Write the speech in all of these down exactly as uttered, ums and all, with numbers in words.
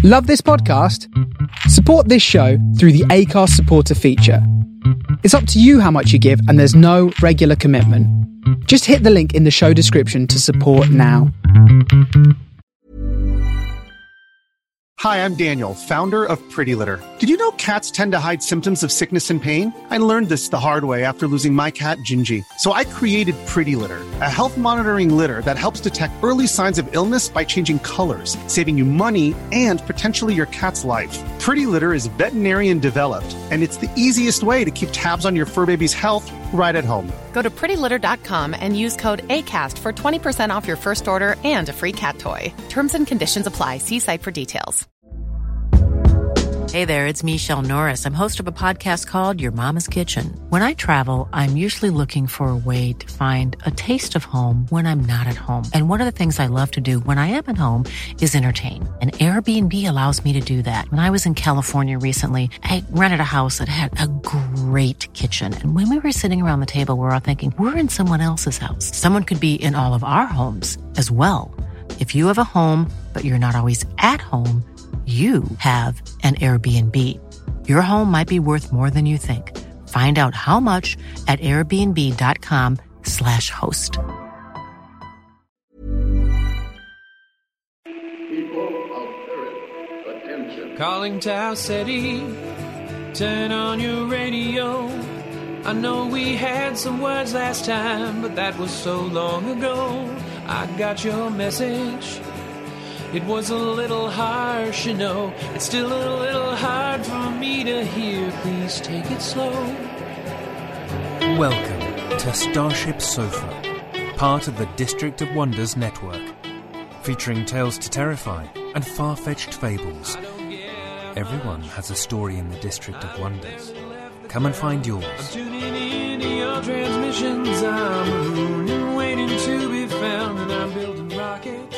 Love this podcast? Support this show through the Acast supporter feature. It's up to you how much you give, and there's no regular commitment. Just hit the link in the show description to support now. Hi, I'm Daniel, founder of Pretty Litter. Did you know cats tend to hide symptoms of sickness and pain? I learned this the hard way after losing my cat, Gingy. So I created Pretty Litter, a health monitoring litter that helps detect early signs of illness by changing colors, saving you money and potentially your cat's life. Pretty Litter is veterinarian developed, and it's the easiest way to keep tabs on your fur baby's health right at home. Go to pretty litter dot com and use code ACAST for twenty percent off your first order and a free cat toy. Terms and conditions apply. See site for details. Hey there, it's Michelle Norris. I'm host of a podcast called Your Mama's Kitchen. When I travel, I'm usually looking for a way to find a taste of home when I'm not at home. And one of the things I love to do when I am at home is entertain. And Airbnb allows me to do that. When I was in California recently, I rented a house that had a great kitchen. And when we were sitting around the table, we were all thinking, we're in someone else's house. Someone could be in all of our homes as well. If you have a home, but you're not always at home, you have an Airbnb. Your home might be worth more than you think. Find out how much at airbnb.com slash host. People of Earth, attention. Calling Tau City, turn on your radio. I know we had some words last time, but that was so long ago. I got your message. It was a little harsh, you know. It's still a little hard for me to hear. Please take it slow. Welcome to Starship Sofa, part of the District of Wonders network, featuring tales to terrify and far-fetched fables. Everyone has a story in the District of Wonders. Come and find yours. I'm tuning in to your transmissions. I'm a moon and waiting to be found, and I'm building rockets.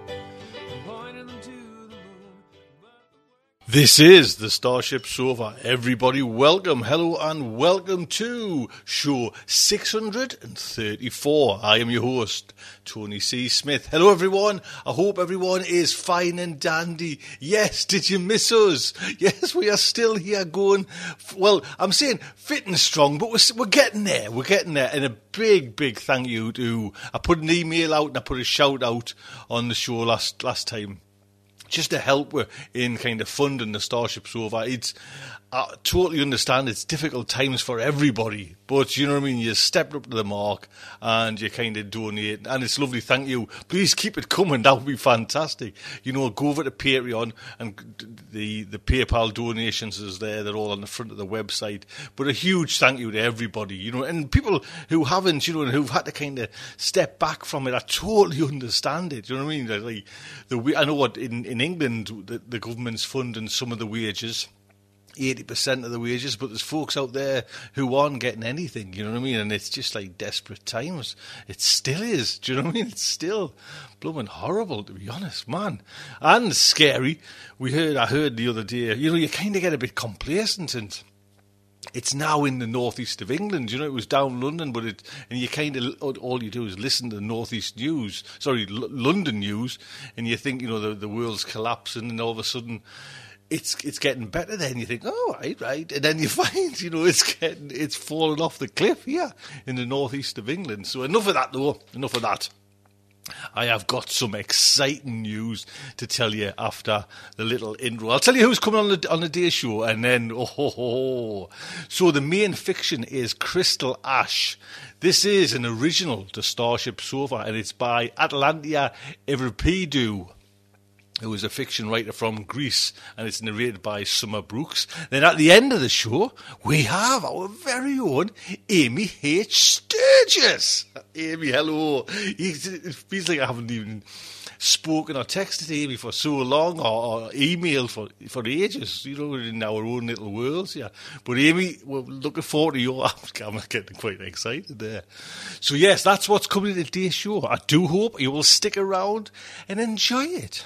This is the Starship Sofa. Everybody, welcome, hello, and welcome to show six hundred thirty-four. I am your host, Tony C. Smith. Hello, everyone. I hope everyone is fine and dandy. Yes, did you miss us? Yes, we are still here going, well, I'm saying fit and strong, but we're, we're getting there. We're getting there. And a big, big thank you to, I put an email out and I put a shout out on the show last, last time, just to help with in kind of funding the Starship Sofa. It's, I totally understand it's difficult times for everybody, but you know what I mean, you stepped up to the mark and you kind of donate, and it's lovely, thank you. Please keep it coming, that would be fantastic. You know, go over to Patreon, and the, the PayPal donations is there, they're all on the front of the website. But a huge thank you to everybody, you know, and people who haven't, you know, and who've had to kind of step back from it, I totally understand it, you know what I mean? Like, the, I know what, in, in England, the, the government's funding some of the wages, eighty percent of the wages, but there's folks out there who aren't getting anything, you know what I mean? And it's just like desperate times. It still is, do you know what I mean? It's still blooming horrible, to be honest, man. And scary. We heard, I heard the other day, you know, you kind of get a bit complacent, and it's now in the northeast of England. You know, it was down London, but it, and you kind of, all you do is listen to the northeast news, sorry, L- London news, and you think, you know, the, the world's collapsing, and all of a sudden, It's it's getting better. Then you think, oh, right, right, and then you find, you know, it's getting it's fallen off the cliff here in the northeast of England. So enough of that, though. Enough of that. I have got some exciting news to tell you after the little intro. I'll tell you who's coming on the on the day show, and then oh, ho, ho. So the main fiction is Crystal Ash. This is an original to Starship Sofa, and it's by Atlantia Evripeidou, who is a fiction writer from Greece, and it's narrated by Summer Brooks. Then at the end of the show, we have our very own Amy H. Sturgis. Amy, hello. It feels like I haven't even spoken or texted Amy for so long, or, or emailed for, for ages, you know, in our own little worlds, yeah. But Amy, we're looking forward to your, I'm getting quite excited there. So yes, that's what's coming in today's show. I do hope you will stick around and enjoy it.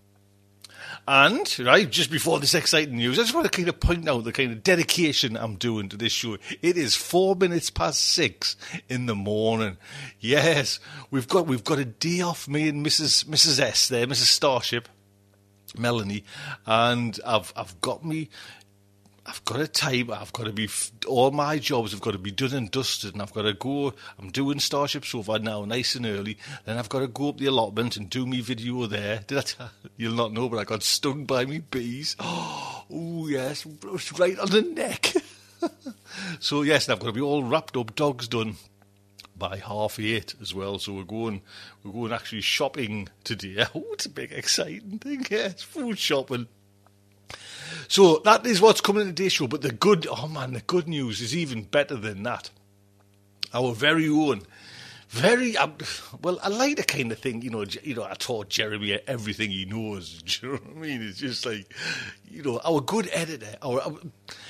And, right, just before this exciting news, I just want to kind of point out the kind of dedication I'm doing to this show. It is four minutes past six in the morning. Yes, we've got we've got a day off, me and Missus Missus S there, Missus Starship. Melanie, and I've I've got me. I've got a time, I've got to be, all my jobs have got to be done and dusted, and I've got to go, I'm doing Starship Sofa now, nice and early, then I've got to go up the allotment and do me video there. Did I tell, you'll not know, but I got stung by me bees. Oh, yes, right on the neck. So, yes, and I've got to be all wrapped up, dogs done by half eight as well, so we're going, we're going actually shopping today. Oh, it's a big exciting thing, yes, food shopping. So that is what's coming in today's show, but the good, oh man, the good news is even better than that. Our very own, very, um, well, I like the kind of thing, you know, you know, I taught Jeremy everything he knows, do you know what I mean? It's just like, you know, our good editor, our, our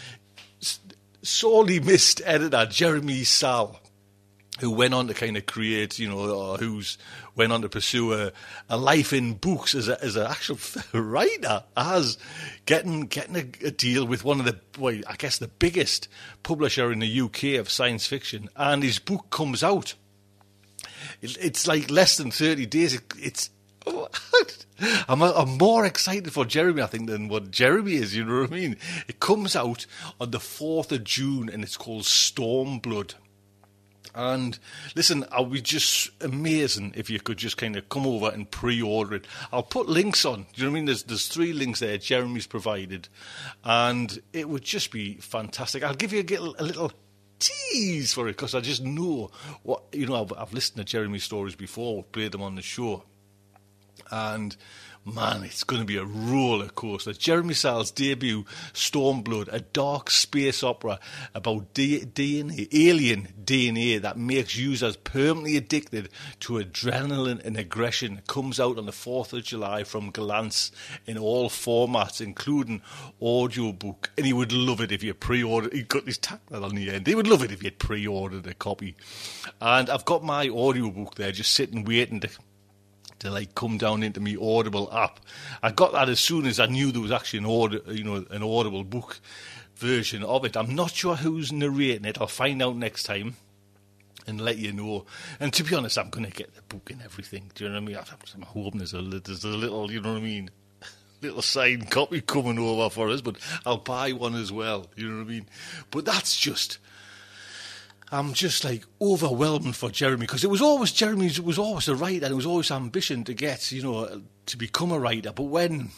sorely missed editor, Jeremy Sal, who went on to kind of create, you know, or who's went on to pursue a, a life in books as a, as an actual writer, as getting getting a, a deal with one of the, well, I guess the biggest publisher in the U K of science fiction, and his book comes out. It, it's like less than thirty days. It, it's oh, I'm, I'm more excited for Jeremy, I think, than what Jeremy is. You know what I mean? It comes out on the fourth of June, and it's called Stormblood. And listen, I'll be just amazing if you could just kind of come over and pre-order it. I'll put links on. Do you know what I mean? There's there's three links there Jeremy's provided, and it would just be fantastic. I'll give you a little, a little tease for it because I just know what, you know, I've, I've listened to Jeremy's stories before, played them on the show, and man, it's going to be a roller coaster. Jeremy Sal's debut, Stormblood, a dark space opera about D- DNA, alien D N A that makes users permanently addicted to adrenaline and aggression, comes out on the fourth of July from Gollancz in all formats, including audiobook. And he would love it if you pre-ordered. He got his tagline on the end. He would love it if you pre-ordered a copy. And I've got my audiobook there, just sitting waiting to. to like come down into me Audible app. I got that as soon as I knew there was actually an audi- you know, an Audible book version of it. I'm not sure who's narrating it. I'll find out next time and let you know. And to be honest, I'm going to get the book and everything. Do you know what I mean? I'm hoping there's a, there's a little, you know what I mean, little signed copy coming over for us, but I'll buy one as well. You know what I mean? But that's just... I'm just like overwhelmed for Jeremy because it was always Jeremy's. It was always a writer, and it was always ambition to get, you know, to become a writer. But when,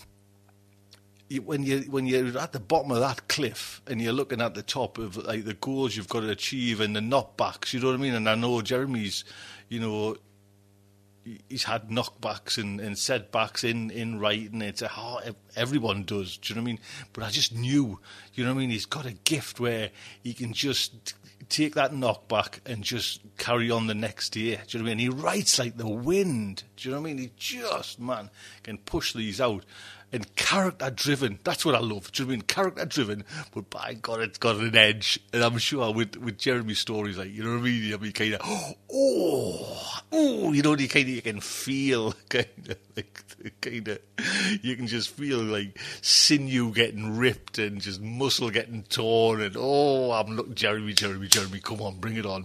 you, when you when you're at the bottom of that cliff and you're looking at the top of like the goals you've got to achieve and the knockbacks, you know what I mean. And I know Jeremy's, you know, he's had knockbacks and, and setbacks in, in writing. It's a hard, everyone does. Do you know what I mean? But I just knew, you know what I mean. He's got a gift where he can just take that knockback and just carry on the next day. Do you know what I mean? He writes like the wind. Do you know what I mean? He just, man, can push these out. And character-driven, that's what I love. Do you know what I mean? Character-driven, but by God, it's got an edge. And I'm sure with, with Jeremy's stories, like, you know what I mean? I mean, kind of, oh, oh, you know, you kind of, you can feel, kind of, like, kind of, you can just feel like sinew getting ripped and just muscle getting torn. And, oh, I'm looking, Jeremy, Jeremy, Jeremy, come on, bring it on.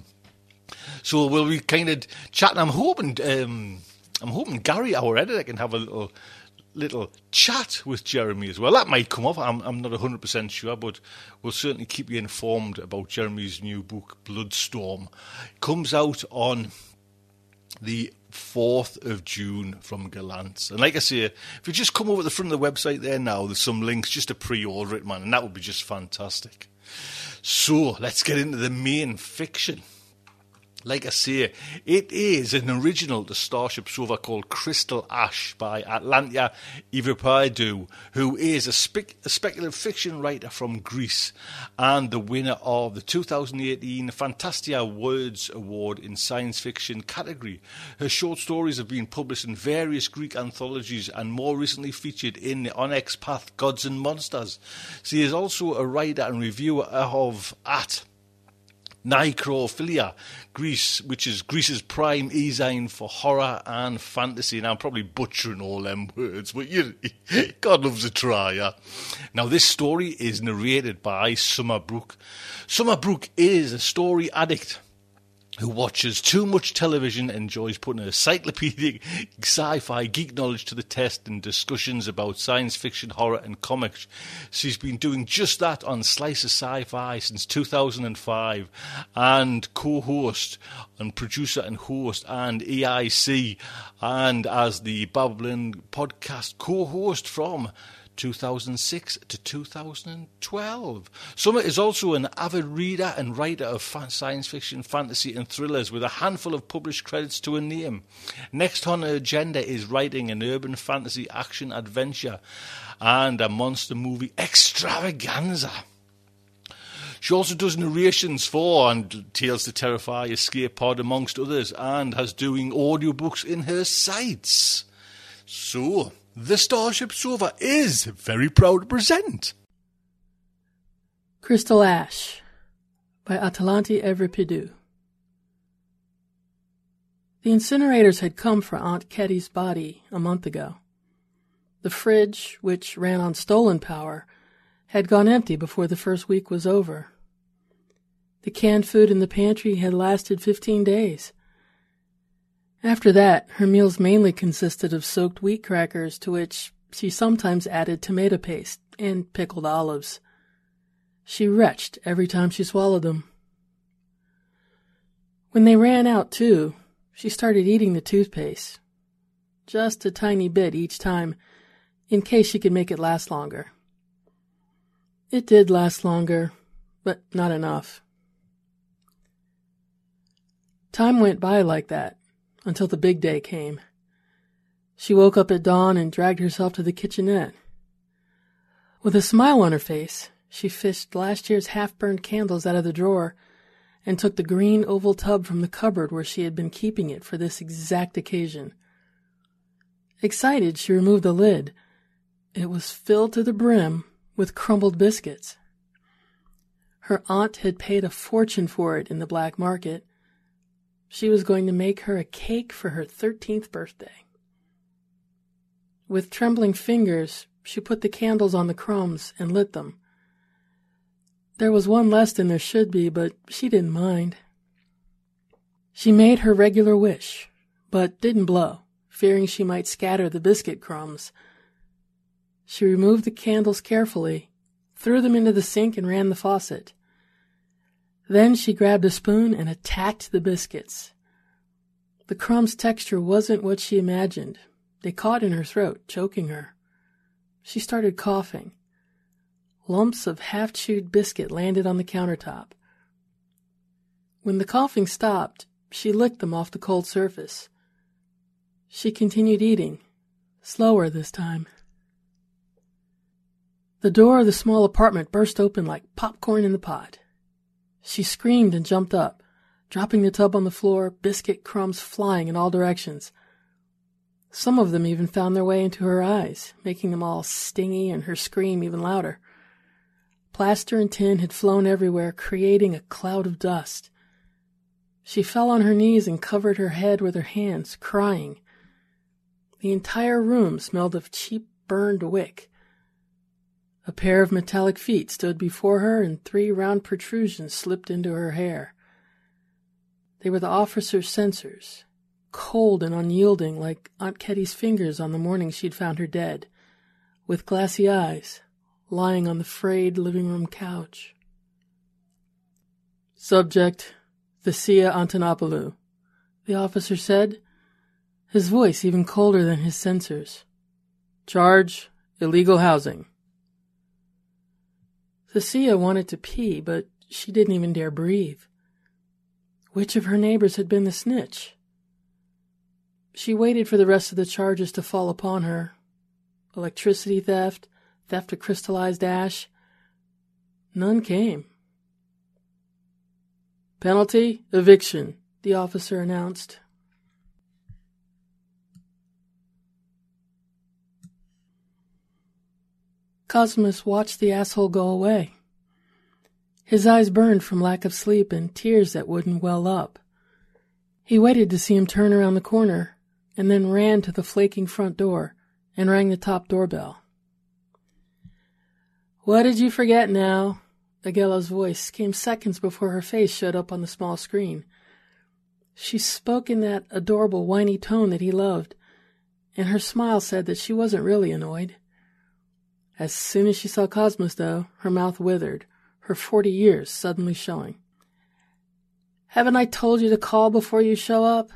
So we'll be kind of chatting. I'm hoping, um, I'm hoping Gary, our editor, can have a little... little chat with Jeremy as well. That might come up. I'm, I'm not one hundred percent sure, but we'll certainly keep you informed about Jeremy's new book, Bloodstorm. It comes out on the fourth of June from Gollancz. And like I say, if you just come over to the front of the website there now, there's some links just to pre-order it, man, and that would be just fantastic. So, let's get into the main fiction. Like I say, it is an original to Starship Sofa called Crystal Ash by Atlantia Ivripaidou, who is a, spe- a speculative fiction writer from Greece and the winner of the two thousand eighteen Fantastia Words Award in Science Fiction category. Her short stories have been published in various Greek anthologies and more recently featured in the Onyx Path Gods and Monsters. She is also a writer and reviewer of At Necrophilia, Greece, which is Greece's prime e-zine for horror and fantasy. Now, I'm probably butchering all them words, but you, God loves a try, yeah? Now, this story is narrated by Summer Brooke. Summer Brooke is a story addict who watches too much television, enjoys putting encyclopedic sci-fi geek knowledge to the test in discussions about science fiction, horror and comics. She's been doing just that on Slice of Sci-Fi since two thousand five, and co-host and producer and host and E I C, and as the Babylon podcast co-host from two thousand six to two thousand twelve. Summer is also an avid reader and writer of fan- science fiction, fantasy and thrillers with a handful of published credits to her name. Next on her agenda is writing an urban fantasy action adventure and a monster movie extravaganza. She also does narrations for and Tales to Terrify, Escape Pod amongst others, and has doing audiobooks in her sites. So, the Starship Sofa is very proud to present Crystal Ash by Atalanti Evripidou. The incinerators had come for Aunt Ketty's body a month ago. The fridge, which ran on stolen power, had gone empty before the first week was over. The canned food in the pantry had lasted fifteen days. After that, her meals mainly consisted of soaked wheat crackers, to which she sometimes added tomato paste and pickled olives. She retched every time she swallowed them. When they ran out, too, she started eating the toothpaste. Just a tiny bit each time, in case she could make it last longer. It did last longer, but not enough. Time went by like that, until the big day came. She woke up at dawn and dragged herself to the kitchenette. With a smile on her face, she fished last year's half-burned candles out of the drawer and took the green oval tub from the cupboard where she had been keeping it for this exact occasion. Excited, she removed the lid. It was filled to the brim with crumbled biscuits. Her aunt had paid a fortune for it in the black market. She was going to make her a cake for her thirteenth birthday. With trembling fingers, she put the candles on the crumbs and lit them. There was one less than there should be, but she didn't mind. She made her regular wish, but didn't blow, fearing she might scatter the biscuit crumbs. She removed the candles carefully, threw them into the sink and ran the faucet. Then she grabbed a spoon and attacked the biscuits. The crumbs' texture wasn't what she imagined. They caught in her throat, choking her. She started coughing. Lumps of half-chewed biscuit landed on the countertop. When the coughing stopped, she licked them off the cold surface. She continued eating, slower this time. The door of the small apartment burst open like popcorn in the pot. She screamed and jumped up, dropping the tub on the floor, biscuit crumbs flying in all directions. Some of them even found their way into her eyes, making them all stingy and her scream even louder. Plaster and tin had flown everywhere, creating a cloud of dust. She fell on her knees and covered her head with her hands, crying. The entire room smelled of cheap burned wick. A pair of metallic feet stood before her, and three round protrusions slipped into her hair. They were the officer's censors, cold and unyielding like Aunt Ketty's fingers on the morning she'd found her dead, with glassy eyes, lying on the frayed living room couch. Subject, Thesia Antonopoulou, the officer said, his voice even colder than his censors. Charge, illegal housing. Thesia wanted to pee, but she didn't even dare breathe. Which of her neighbors had been the snitch? She waited for the rest of the charges to fall upon her. Electricity theft, theft of crystallized ash. None came. Penalty, eviction, the officer announced. Cosmus watched the asshole go away. His eyes burned from lack of sleep and tears that wouldn't well up. He waited to see him turn around the corner, and then ran to the flaking front door and rang the top doorbell. "What did you forget now?" Agella's voice came seconds before her face showed up on the small screen. She spoke in that adorable whiny tone that he loved, and her smile said that she wasn't really annoyed. As soon as she saw Cosmos, though, her mouth withered, her forty years suddenly showing. "Haven't I told you to call before you show up?"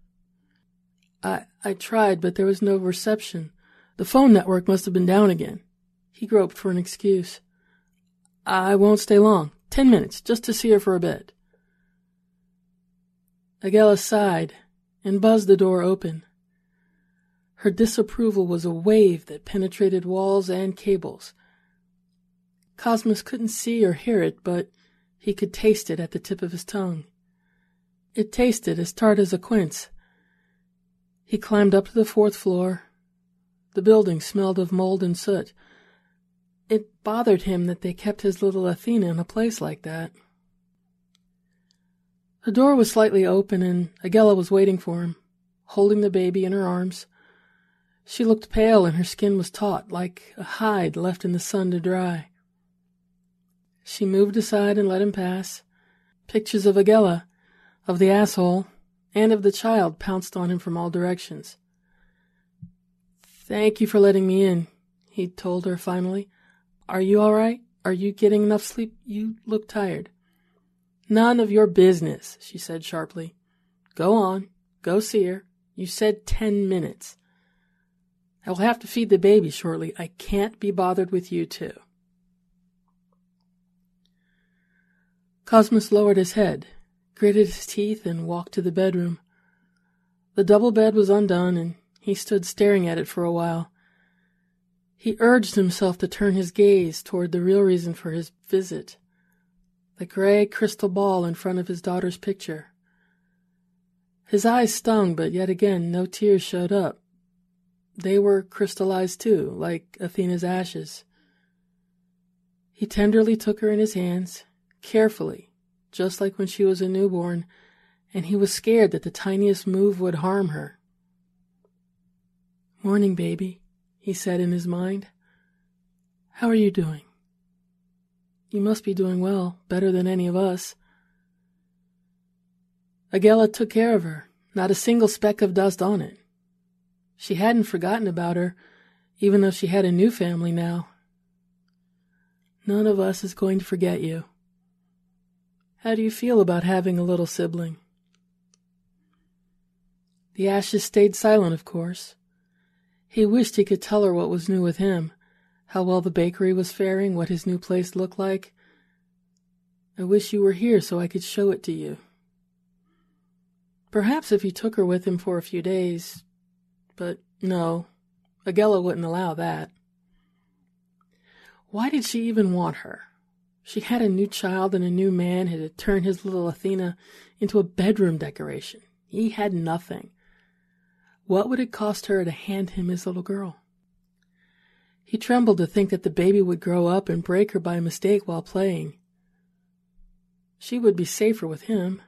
I I tried, but there was no reception. The phone network must have been down again. He groped for an excuse. "I won't stay long. Ten minutes, just to see her for a bit." Agela sighed and buzzed the door open. Her disapproval was a wave that penetrated walls and cables. Cosmos couldn't see or hear it, but he could taste it at the tip of his tongue. It tasted as tart as a quince. He climbed up to the fourth floor. The building smelled of mold and soot. It bothered him that they kept his little Athena in a place like that. The door was slightly open, and Agela was waiting for him, holding the baby in her arms. She looked pale, and her skin was taut, like a hide left in the sun to dry. She moved aside and let him pass. Pictures of Agela, of the asshole, and of the child pounced on him from all directions. "Thank you for letting me in," he told her finally. "Are you all right? Are you getting enough sleep? You look tired." "None of your business," she said sharply. "Go on. Go see her. You said ten minutes. I will have to feed the baby shortly. I can't be bothered with you two." Cosmos lowered his head, gritted his teeth, and walked to the bedroom. The double bed was undone, and he stood staring at it for a while. He urged himself to turn his gaze toward the real reason for his visit, the gray crystal ball in front of his daughter's picture. His eyes stung, but yet again no tears showed up. They were crystallized too, like Athena's ashes. He tenderly took her in his hands, carefully, just like when she was a newborn, and he was scared that the tiniest move would harm her. "Morning, baby," he said in his mind. "How are you doing? You must be doing well, better than any of us." Agela took care of her, not a single speck of dust on it. She hadn't forgotten about her, even though she had a new family now. "None of us is going to forget you. How do you feel about having a little sibling?" The ashes stayed silent, of course. He wished he could tell her what was new with him, how well the bakery was faring, what his new place looked like. "I wish you were here so I could show it to you." Perhaps if he took her with him for a few days, but no, Agela wouldn't allow that. Why did she even want her? She had a new child and a new man who had turned his little Athena into a bedroom decoration. He had nothing. What would it cost her to hand him his little girl? He trembled to think that the baby would grow up and break her by mistake while playing. She would be safer with him.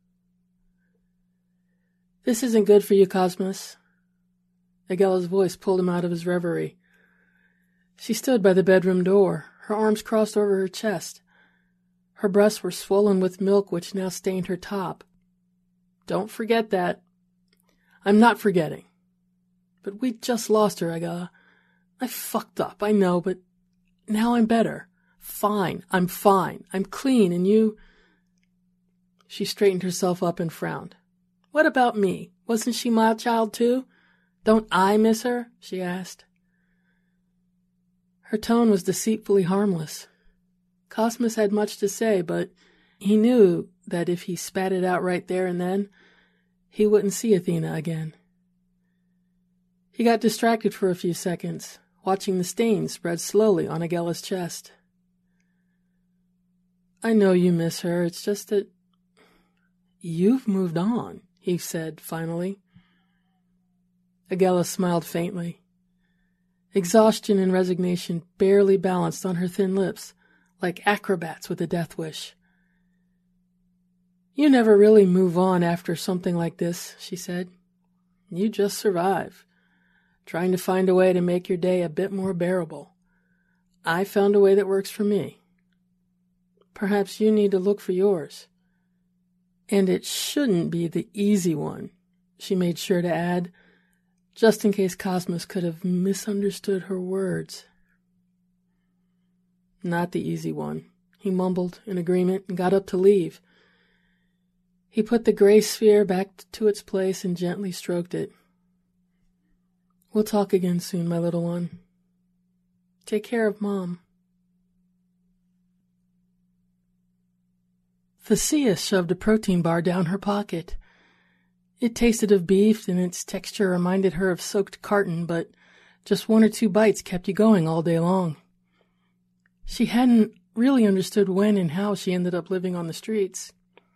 "This isn't good for you, Cosmos." Agela's voice pulled him out of his reverie. She stood by the bedroom door, her arms crossed over her chest. Her breasts were swollen with milk which now stained her top. "Don't forget that." "I'm not forgetting. But we just lost her, Agela. I fucked up, I know, but now I'm better. Fine, I'm fine. I'm clean, and you—" She straightened herself up and frowned. "What about me? Wasn't she my child too? Don't I miss her?" she asked. Her tone was deceitfully harmless. Cosmos had much to say, but he knew that if he spat it out right there and then, he wouldn't see Athena again. He got distracted for a few seconds, watching the stains spread slowly on Agela's chest. "I know you miss her, it's just that—" "You've moved on," he said finally. Agela smiled faintly. Exhaustion and resignation barely balanced on her thin lips, like acrobats with a death wish. "You never really move on after something like this," she said. "You just survive, trying to find a way to make your day a bit more bearable. I found a way that works for me. Perhaps you need to look for yours. And it shouldn't be the easy one, she made sure to add, just in case Cosmos could have misunderstood her words. Not the easy one, he mumbled in agreement and got up to leave. He put the gray sphere back to its place and gently stroked it. We'll talk again soon, my little one. Take care of Mom. Thessia shoved a protein bar down her pocket. It tasted of beef, and its texture reminded her of soaked carton, but just one or two bites kept you going all day long. She hadn't really understood when and how she ended up living on the streets.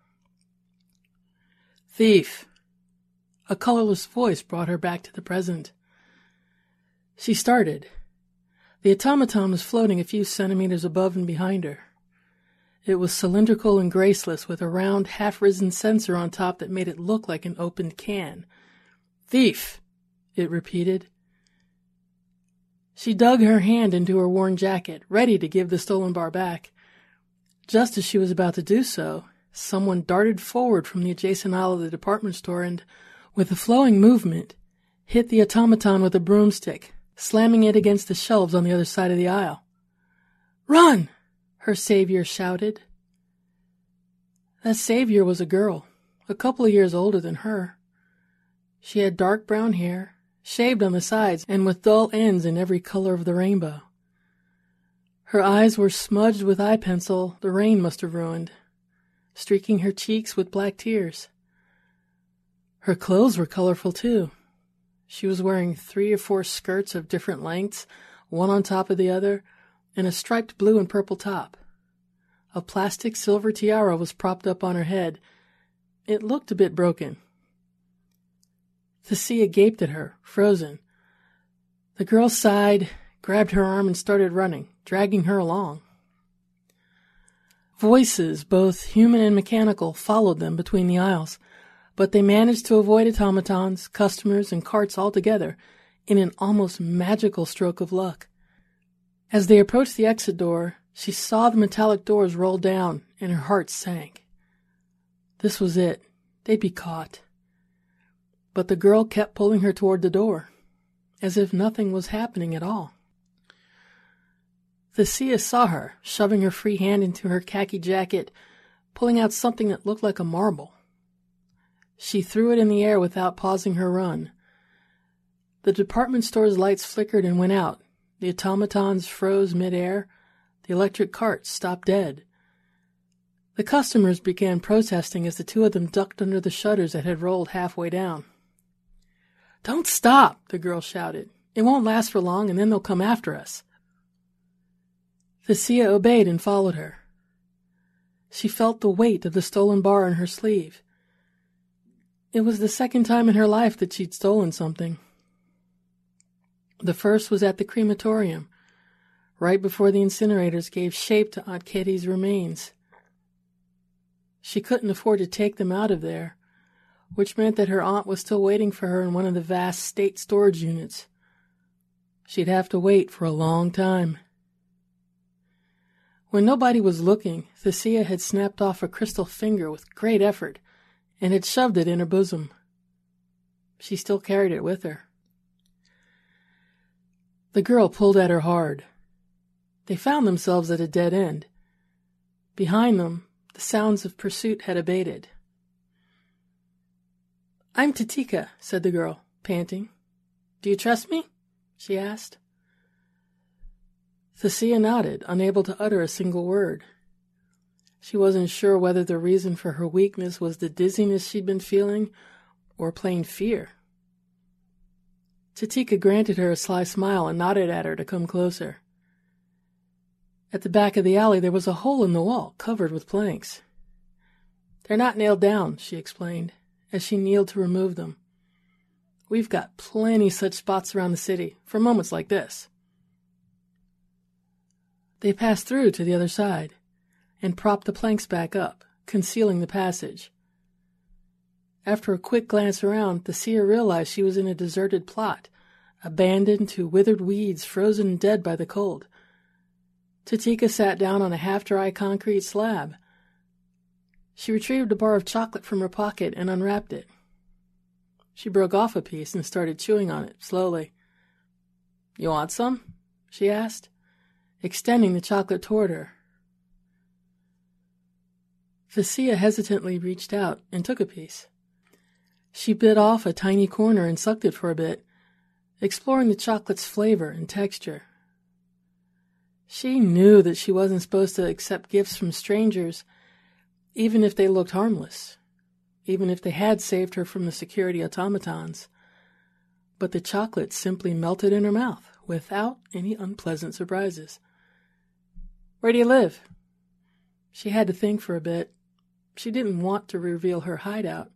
Thief. A colorless voice brought her back to the present. She started. The automaton was floating a few centimeters above and behind her. It was cylindrical and graceless, with a round, half-risen sensor on top that made it look like an opened can. Thief, it repeated. She dug her hand into her worn jacket, ready to give the stolen bar back. Just as she was about to do so, someone darted forward from the adjacent aisle of the department store and, with a flowing movement, hit the automaton with a broomstick, slamming it against the shelves on the other side of the aisle. Run! Her savior shouted. That savior was a girl, a couple of years older than her. She had dark brown hair, shaved on the sides and with dull ends in every color of the rainbow. Her eyes were smudged with eye pencil the rain must have ruined, streaking her cheeks with black tears. Her clothes were colorful too. She was wearing three or four skirts of different lengths, one on top of the other, and a striped blue and purple top. A plastic silver tiara was propped up on her head. It looked a bit broken. Thessia gaped at her, frozen. The girl sighed, grabbed her arm, and started running, dragging her along. Voices, both human and mechanical, followed them between the aisles, but they managed to avoid automatons, customers, and carts altogether in an almost magical stroke of luck. As they approached the exit door, she saw the metallic doors roll down, and her heart sank. This was it. They'd be caught. But the girl kept pulling her toward the door, as if nothing was happening at all. Thessia saw her, shoving her free hand into her khaki jacket, pulling out something that looked like a marble. She threw it in the air without pausing her run. The department store's lights flickered and went out. The automatons froze mid-air. The electric carts stopped dead. The customers began protesting as the two of them ducked under the shutters that had rolled halfway down. Don't stop, the girl shouted. It won't last for long, and then they'll come after us. Thessia obeyed and followed her. She felt the weight of the stolen bar on her sleeve. It was the second time in her life that she'd stolen something. The first was at the crematorium, right before the incinerators gave shape to Aunt Kitty's remains. She couldn't afford to take them out of there, which meant that her aunt was still waiting for her in one of the vast state storage units. She'd have to wait for a long time. When nobody was looking, Thessia had snapped off a crystal finger with great effort and had shoved it in her bosom. She still carried it with her. The girl pulled at her hard. They found themselves at a dead end. Behind them, the sounds of pursuit had abated. I'm Tatika, said the girl, panting. Do you trust me? She asked. Thessia nodded, unable to utter a single word. She wasn't sure whether the reason for her weakness was the dizziness she'd been feeling or plain fear. Tatika granted her a sly smile and nodded at her to come closer. At the back of the alley there was a hole in the wall covered with planks. They're not nailed down, she explained, as she kneeled to remove them. We've got plenty such spots around the city for moments like this. They passed through to the other side and propped the planks back up, concealing the passage. After a quick glance around, Thessia realized she was in a deserted plot, abandoned to withered weeds frozen and dead by the cold. Tatika sat down on a half-dry concrete slab. She retrieved a bar of chocolate from her pocket and unwrapped it. She broke off a piece and started chewing on it, slowly. "You want some?" she asked, extending the chocolate toward her. Thessia hesitantly reached out and took a piece. She bit off a tiny corner and sucked it for a bit, exploring the chocolate's flavor and texture. She knew that she wasn't supposed to accept gifts from strangers, even if they looked harmless, even if they had saved her from the security automatons. But the chocolate simply melted in her mouth without any unpleasant surprises. "Where do you live?" She had to think for a bit. She didn't want to reveal her hideout.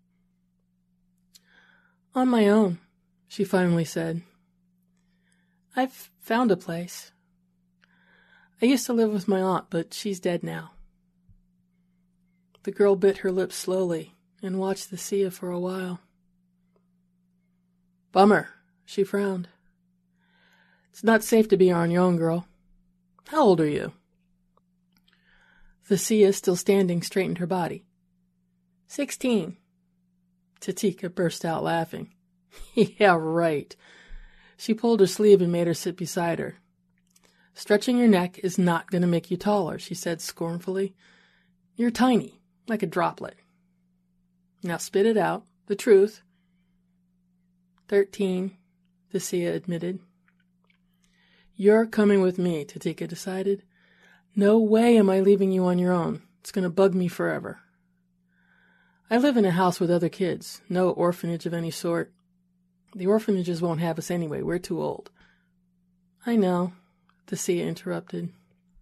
"On my own," she finally said. "I've found a place. I used to live with my aunt, but she's dead now." The girl bit her lips slowly and watched Thessia for a while. "Bummer," she frowned. "It's not safe to be on your own, girl. How old are you?" Thessia, still standing, straightened her body. Sixteen. Tatika burst out laughing. "Yeah, right." She pulled her sleeve and made her sit beside her. "Stretching your neck is not going to make you taller," she said scornfully. "You're tiny, like a droplet. Now spit it out, the truth." Thirteen, Thessia admitted. "You're coming with me," Tatika decided. "No way am I leaving you on your own. It's going to bug me forever. I live in a house with other kids, no orphanage of any sort. The orphanages won't have us anyway, we're too old." "I know," Thessia interrupted.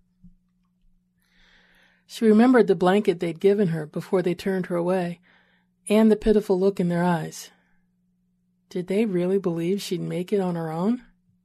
She remembered the blanket they'd given her before they turned her away, and the pitiful look in their eyes. Did they really believe she'd make it on her own?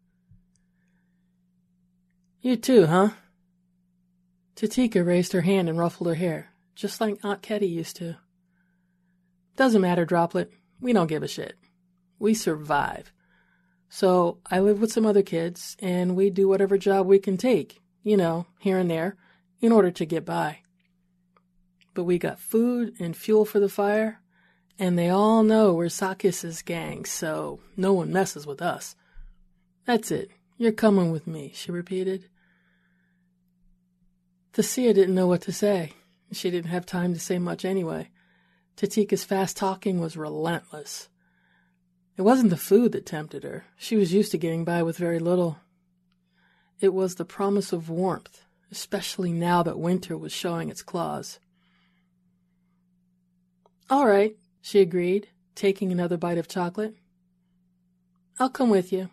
"You too, huh?" Tatika raised her hand and ruffled her hair, just like Aunt Ketty used to. "Doesn't matter, Droplet. We don't give a shit. We survive. So I live with some other kids, and we do whatever job we can take, you know, here and there, in order to get by. But we got food and fuel for the fire, and they all know we're Sakis's gang, so no one messes with us. That's it. You're coming with me," she repeated. Thessia didn't know what to say. She didn't have time to say much anyway. Tatika's fast talking was relentless. It wasn't the food that tempted her. She was used to getting by with very little. It was the promise of warmth, especially now that winter was showing its claws. "All right," she agreed, taking another bite of chocolate. "I'll come with you."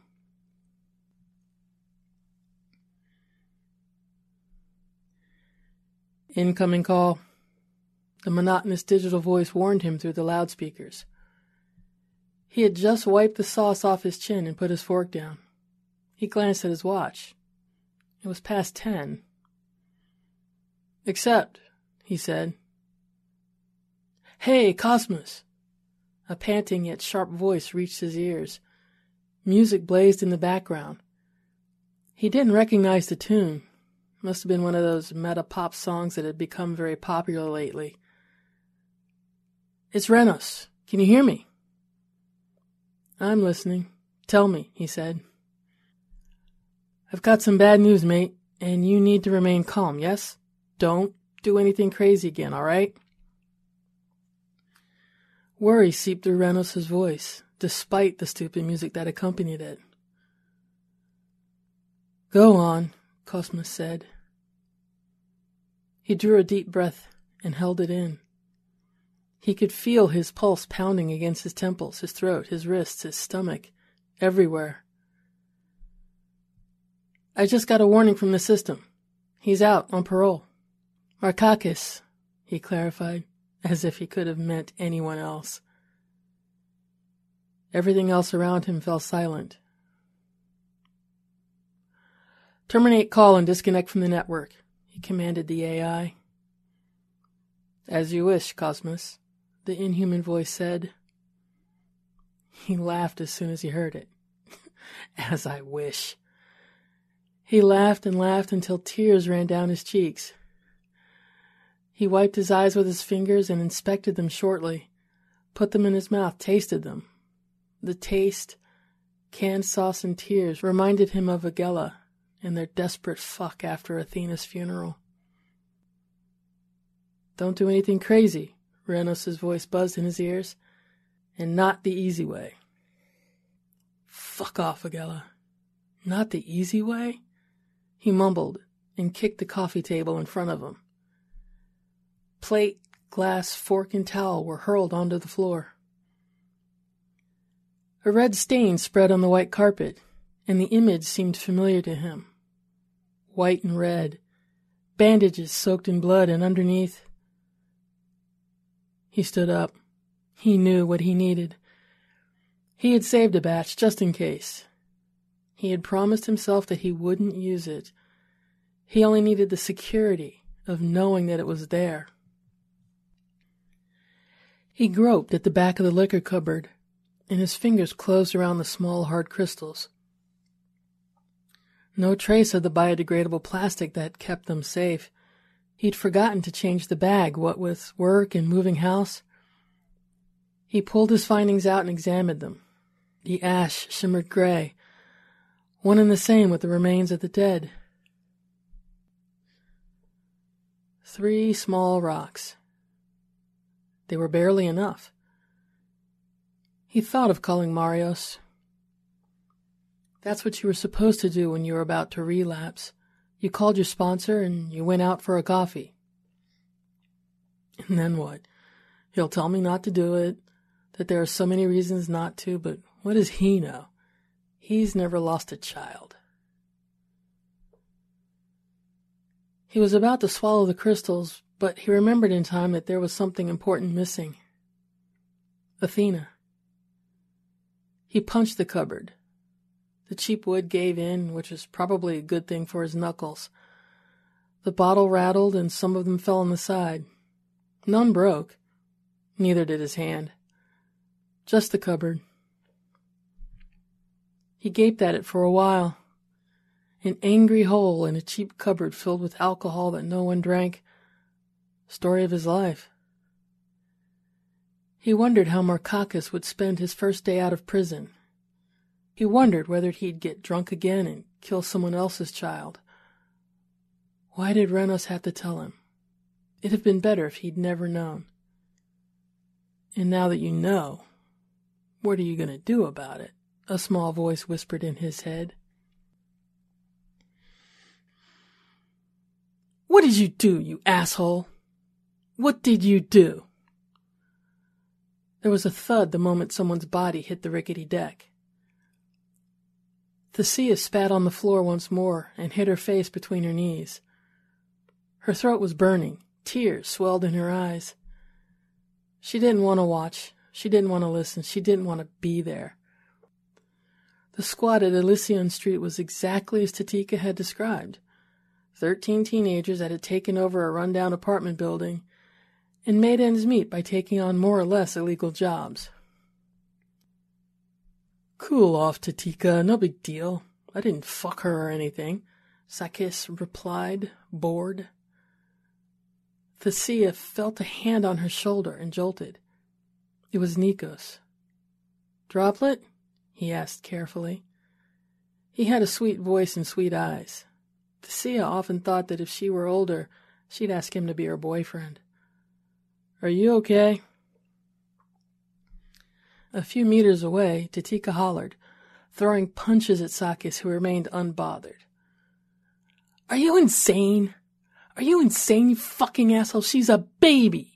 Incoming call. The monotonous digital voice warned him through the loudspeakers. He had just wiped the sauce off his chin and put his fork down. He glanced at his watch. It was past ten. "Accept," he said. "Hey, Cosmos!" A panting yet sharp voice reached his ears. Music blazed in the background. He didn't recognize the tune. Must have been one of those meta-pop songs that had become very popular lately. "It's Renos. Can you hear me?" "I'm listening. Tell me," he said. "I've got some bad news, mate, and you need to remain calm, yes? Don't do anything crazy again, all right?" Worry seeped through Renos' voice, despite the stupid music that accompanied it. "Go on," Cosmos said. He drew a deep breath and held it in. He could feel his pulse pounding against his temples, his throat, his wrists, his stomach, everywhere. "I just got a warning from the system. He's out on parole. Markakis," he clarified, as if he could have meant anyone else. Everything else around him fell silent. "Terminate call and disconnect from the network," he commanded the A I. "As you wish, Cosmos," the inhuman voice said. He laughed as soon as he heard it. "As I wish." He laughed and laughed until tears ran down his cheeks. He wiped his eyes with his fingers and inspected them shortly, put them in his mouth, tasted them. The taste, canned sauce and tears, reminded him of Agella and their desperate fuck after Athena's funeral. Don't do anything crazy, Renos' voice buzzed in his ears, and not the easy way. Fuck off, Agella. Not the easy way? He mumbled and kicked the coffee table in front of him. Plate, glass, fork, and towel were hurled onto the floor. A red stain spread on the white carpet, and the image seemed familiar to him. White and red, bandages soaked in blood, and underneath... He stood up. He knew what he needed. He had saved a batch just in case. He had promised himself that he wouldn't use it. He only needed the security of knowing that it was there. He groped at the back of the liquor cupboard, and his fingers closed around the small, hard crystals. No trace of the biodegradable plastic that kept them safe. He'd forgotten to change the bag, what with work and moving house. He pulled his findings out and examined them. The ash shimmered gray, one and the same with the remains of the dead. Three small rocks. They were barely enough. He thought of calling Marios. That's what you were supposed to do when you were about to relapse. You called your sponsor and you went out for a coffee. And then what? He'll tell me not to do it, that there are so many reasons not to, but what does he know? He's never lost a child. He was about to swallow the crystals, but he remembered in time that there was something important missing. Athena. He punched the cupboard. The cheap wood gave in, which was probably a good thing for his knuckles. The bottle rattled and some of them fell on the side. None broke. Neither did his hand. Just the cupboard. He gaped at it for a while. An angry hole in a cheap cupboard filled with alcohol that no one drank. Story of his life. He wondered how Markakis would spend his first day out of prison. He wondered whether he'd get drunk again and kill someone else's child. Why did Renos have to tell him? It'd have been better if he'd never known. And now that you know, what are you going to do about it? A small voice whispered in his head. What did you do, you asshole? What did you do? There was a thud the moment someone's body hit the rickety deck. Thessia spat on the floor once more and hid her face between her knees. Her throat was burning. Tears swelled in her eyes. She didn't want to watch. She didn't want to listen. She didn't want to be there. The squad at Elysion Street was exactly as Tatika had described. Thirteen teenagers that had taken over a rundown apartment building and made ends meet by taking on more or less illegal jobs. Cool off, Tatika. No big deal. I didn't fuck her or anything, Sakis replied, bored. Thessia felt a hand on her shoulder and jolted. It was Nikos. Droplet? He asked carefully. He had a sweet voice and sweet eyes. Thessia often thought that if she were older, she'd ask him to be her boyfriend. Are you okay? A few meters away, Tatika hollered, throwing punches at Sakis, who remained unbothered. Are you insane? Are you insane, you fucking asshole? She's a baby!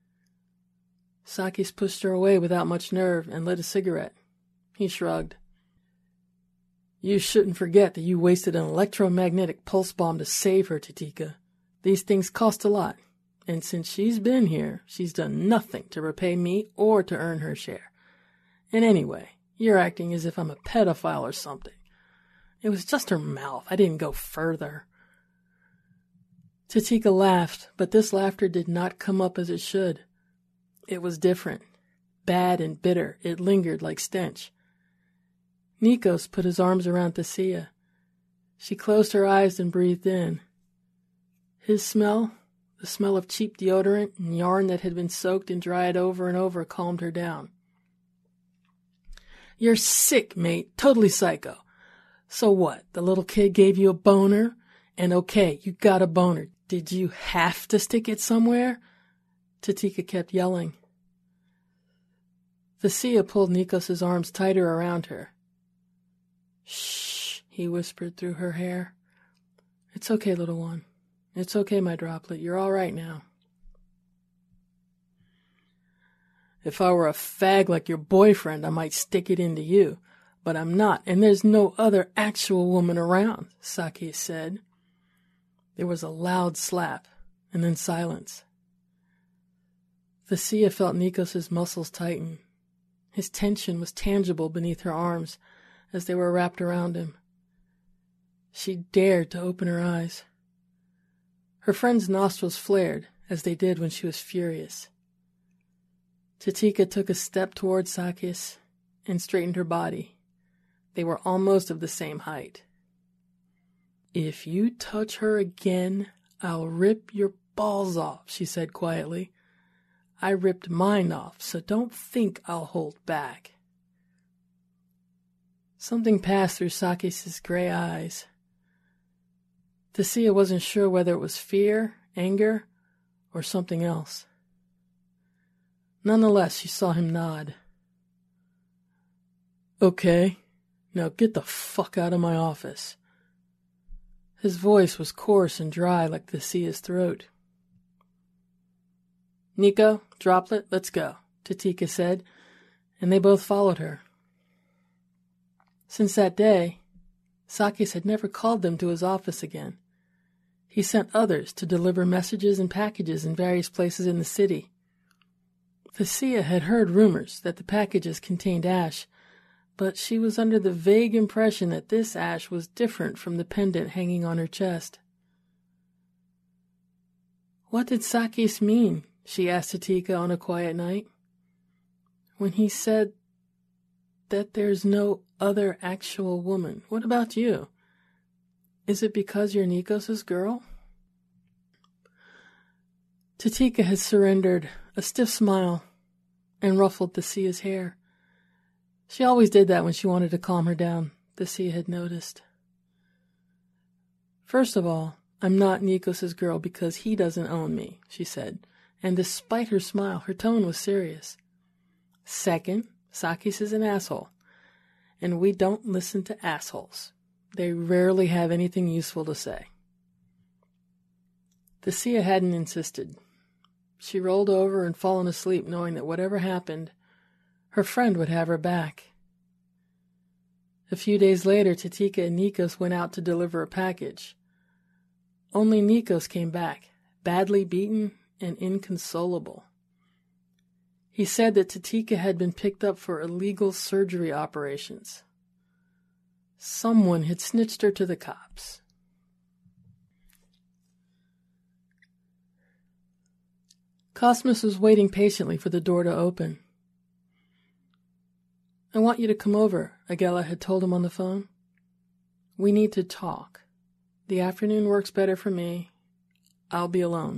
Sakis pushed her away without much nerve and lit a cigarette. He shrugged. You shouldn't forget that you wasted an electromagnetic pulse bomb to save her, Tatika. These things cost a lot, and since she's been here, she's done nothing to repay me or to earn her share. And anyway, you're acting as if I'm a pedophile or something. It was just her mouth. I didn't go further. Tatika laughed, but this laughter did not come up as it should. It was different. Bad and bitter. It lingered like stench. Nikos put his arms around Thessia. She closed her eyes and breathed in. His smell, The smell of cheap deodorant and yarn that had been soaked and dried over and over calmed her down. You're sick, mate. Totally psycho. So what? The little kid gave you a boner? And okay, you got a boner. Did you have to stick it somewhere? Tatika kept yelling. Thesea pulled Nikos' arms tighter around her. Shh, he whispered through her hair. It's okay, little one. It's okay, my droplet. You're all right now. If I were a fag like your boyfriend, I might stick it into you. But I'm not, and there's no other actual woman around, Saki said. There was a loud slap, and then silence. Thesea felt Nikos' muscles tighten. His tension was tangible beneath her arms as they were wrapped around him. She dared to open her eyes. Her friend's nostrils flared, as they did when she was furious. Tatika took a step toward Sakis and straightened her body. They were almost of the same height. If you touch her again, I'll rip your balls off, she said quietly. I ripped mine off, so don't think I'll hold back. Something passed through Sakis' gray eyes. Thesea wasn't sure whether it was fear, anger, or something else. Nonetheless, she saw him nod. Okay, now get the fuck out of my office. His voice was coarse and dry like Thesea's throat. Nico, Droplet, let's go, Tatika said, and they both followed her. Since that day, Sakis had never called them to his office again. He sent others to deliver messages and packages in various places in the city. Thesea had heard rumors that the packages contained ash, but she was under the vague impression that this ash was different from the pendant hanging on her chest. What did Sakis mean, she asked Tatika on a quiet night, when he said that there's no other actual woman? What about you? Is it because you're Nikos' girl? Tatika had surrendered, a stiff smile, and ruffled Thesea's hair. She always did that when she wanted to calm her down, Thesea had noticed. First of all, I'm not Nikos' girl because he doesn't own me, she said, and despite her smile, her tone was serious. Second, Sakis is an asshole, and we don't listen to assholes. They rarely have anything useful to say. Thesea hadn't insisted. She rolled over and fallen asleep knowing that whatever happened, her friend would have her back. A few days later, Tatika and Nikos went out to deliver a package. Only Nikos came back, badly beaten and inconsolable. He said that Tatika had been picked up for illegal surgery operations. Someone had snitched her to the cops. Cosmas was waiting patiently for the door to open. I want you to come over, Agela had told him on the phone. We need to talk. The afternoon works better for me. I'll be alone.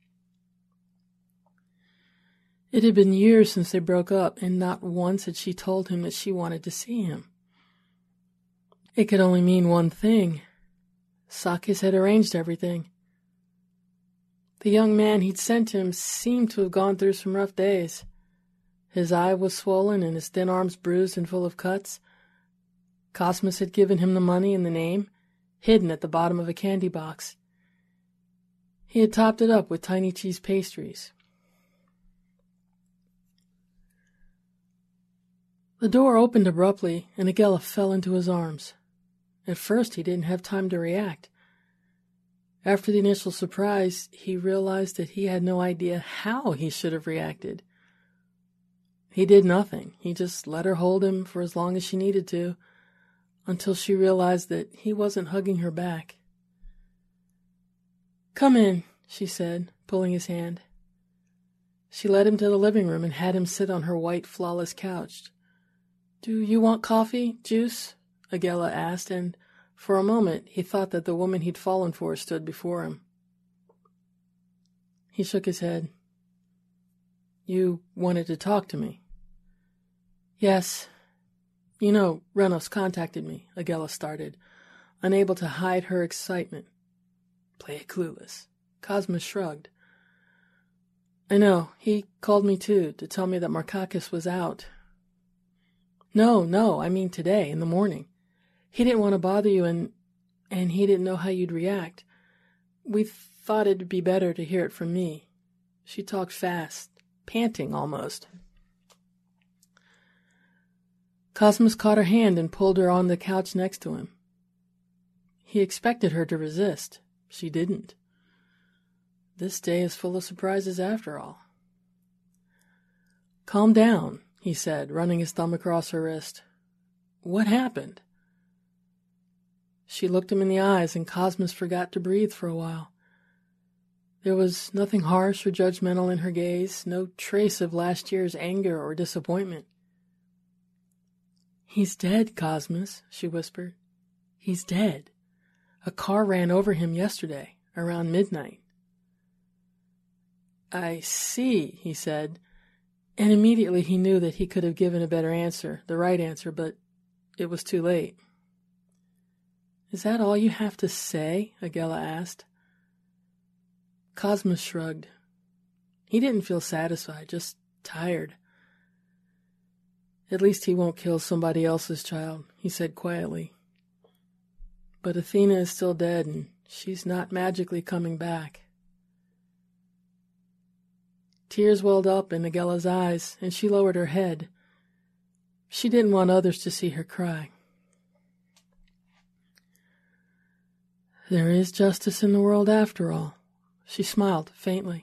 It had been years since they broke up, and not once had she told him that she wanted to see him. It could only mean one thing. Sakis had arranged everything. The young man he'd sent him seemed to have gone through some rough days. His eye was swollen and his thin arms bruised and full of cuts. Cosmas had given him the money and the name, hidden at the bottom of a candy box. He had topped it up with tiny cheese pastries. The door opened abruptly, and Agela fell into his arms. At first he didn't have time to react. After the initial surprise, he realized that he had no idea how he should have reacted. He did nothing. He just let her hold him for as long as she needed to, until she realized that he wasn't hugging her back. "Come in," she said, pulling his hand. She led him to the living room and had him sit on her white, flawless couch. "Do you want coffee, juice?" Agela asked, and for a moment he thought that the woman he'd fallen for stood before him. He shook his head. You wanted to talk to me? Yes. You know, Renos contacted me, Agella started, unable to hide her excitement. Play it clueless. Cosmus shrugged. I know. He called me too, to tell me that Markakis was out. No, no, I mean today, in the morning. He didn't want to bother you, and and he didn't know how you'd react. We thought it'd be better to hear it from me. She talked fast, panting almost. Cosmus caught her hand and pulled her on the couch next to him. He expected her to resist. She didn't. This day is full of surprises after all. Calm down, he said, running his thumb across her wrist. What happened? She looked him in the eyes, and Cosmus forgot to breathe for a while. There was nothing harsh or judgmental in her gaze, no trace of last year's anger or disappointment. He's dead, Cosmus, she whispered. He's dead. A car ran over him yesterday, around midnight. I see, he said, and immediately he knew that he could have given a better answer, the right answer, but it was too late. Is that all you have to say? Agella asked. Cosmus shrugged. He didn't feel satisfied, just tired. At least he won't kill somebody else's child, he said quietly. But Athena is still dead, and she's not magically coming back. Tears welled up in Agella's eyes, and she lowered her head. She didn't want others to see her cry. There is justice in the world after all, she smiled faintly.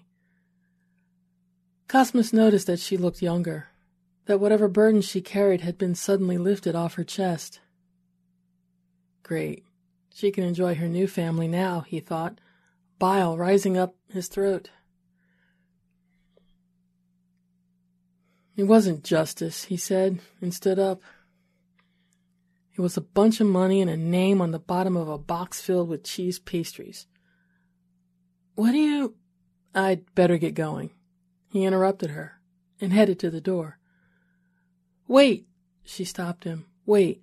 Cosmus noticed that she looked younger, that whatever burden she carried had been suddenly lifted off her chest. Great. She can enjoy her new family now, he thought, bile rising up his throat. It wasn't justice, he said, and stood up. It was a bunch of money and a name on the bottom of a box filled with cheese pastries. What do you... I'd better get going. He interrupted her and headed to the door. Wait, she stopped him. Wait.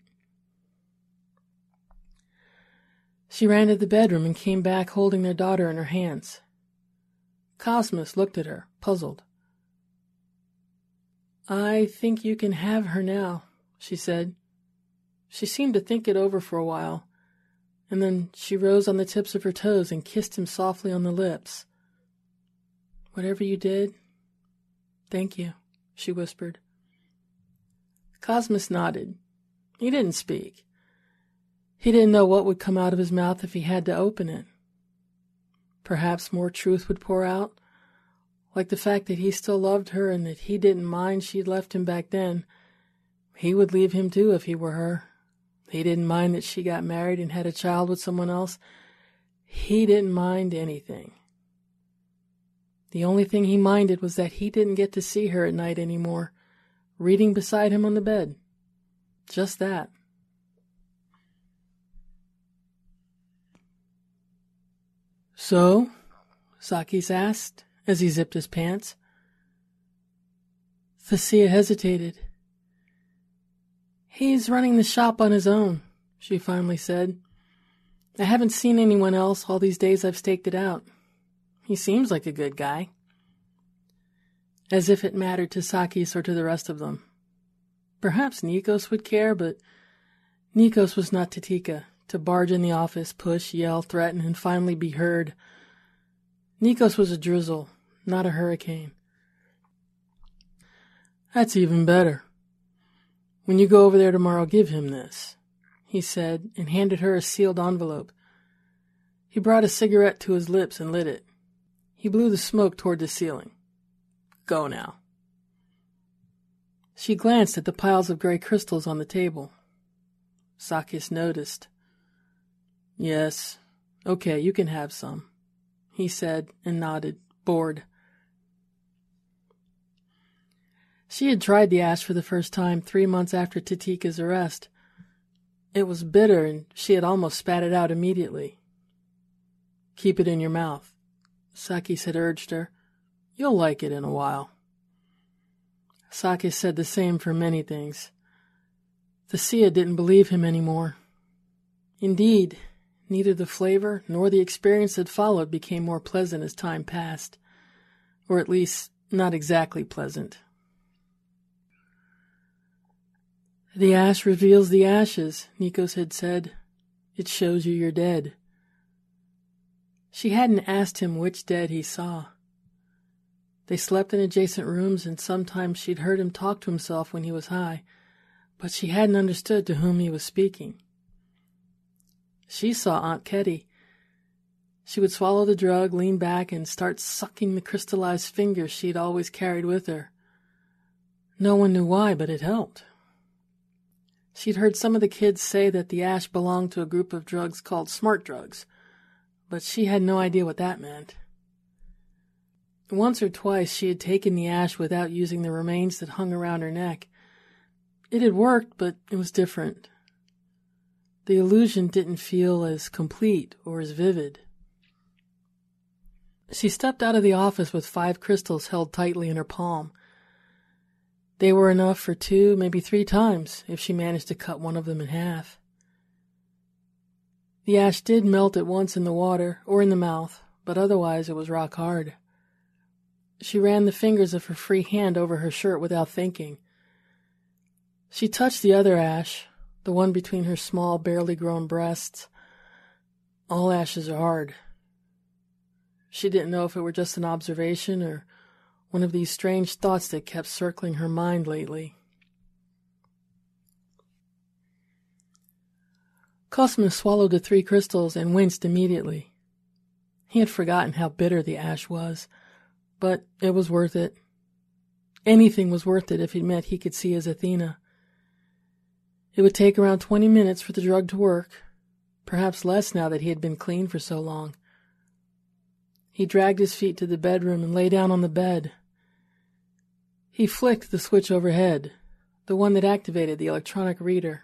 She ran to the bedroom and came back holding their daughter in her hands. Cosmus looked at her, puzzled. I think you can have her now, she said. She seemed to think it over for a while, and then she rose on the tips of her toes and kissed him softly on the lips. Whatever you did, thank you, she whispered. Cosmus nodded. He didn't speak. He didn't know what would come out of his mouth if he had to open it. Perhaps more truth would pour out, like the fact that he still loved her and that he didn't mind she'd left him back then. He would leave him too if he were her. He didn't mind that she got married and had a child with someone else. He didn't mind anything. The only thing he minded was that he didn't get to see her at night anymore, reading beside him on the bed. Just that. So? Sakis asked, as he zipped his pants. Thessia hesitated. He's running the shop on his own, she finally said. I haven't seen anyone else all these days I've staked it out. He seems like a good guy. As if it mattered to Sakis or to the rest of them. Perhaps Nikos would care, but Nikos was not Titika, to barge in the office, push, yell, threaten, and finally be heard. Nikos was a drizzle, not a hurricane. That's even better. When you go over there tomorrow, give him this, he said, and handed her a sealed envelope. He brought a cigarette to his lips and lit it. He blew the smoke toward the ceiling. Go now. She glanced at the piles of gray crystals on the table. Sakis noticed. Yes, okay, you can have some, he said and nodded, bored. She had tried the ash for the first time three months after Titika's arrest. It was bitter, and she had almost spat it out immediately. Keep it in your mouth, Sakis had urged her. You'll like it in a while. Sake said the same for many things. Thesea didn't believe him anymore. Indeed, neither the flavor nor the experience that followed became more pleasant as time passed. Or at least, not exactly pleasant. The ash reveals the ashes, Nikos had said. It shows you you're dead. She hadn't asked him which dead he saw. They slept in adjacent rooms, and sometimes she'd heard him talk to himself when he was high, but she hadn't understood to whom he was speaking. She saw Aunt Ketty. She would swallow the drug, lean back, and start sucking the crystallized fingers she'd always carried with her. No one knew why, but it helped. She'd heard some of the kids say that the ash belonged to a group of drugs called smart drugs, but she had no idea what that meant. Once or twice she had taken the ash without using the remains that hung around her neck. It had worked, but it was different. The illusion didn't feel as complete or as vivid. She stepped out of the office with five crystals held tightly in her palm. They were enough for two, maybe three times, if she managed to cut one of them in half. The ash did melt at once in the water or in the mouth, but otherwise it was rock hard. She ran the fingers of her free hand over her shirt without thinking. She touched the other ash, the one between her small, barely grown breasts. All ashes are hard. She didn't know if it were just an observation or one of these strange thoughts that kept circling her mind lately. Cosmas swallowed the three crystals and winced immediately. He had forgotten how bitter the ash was, but it was worth it. Anything was worth it if it meant he could see his Athena. It would take around twenty minutes for the drug to work, perhaps less now that he had been clean for so long. He dragged his feet to the bedroom and lay down on the bed. He flicked the switch overhead, the one that activated the electronic reader.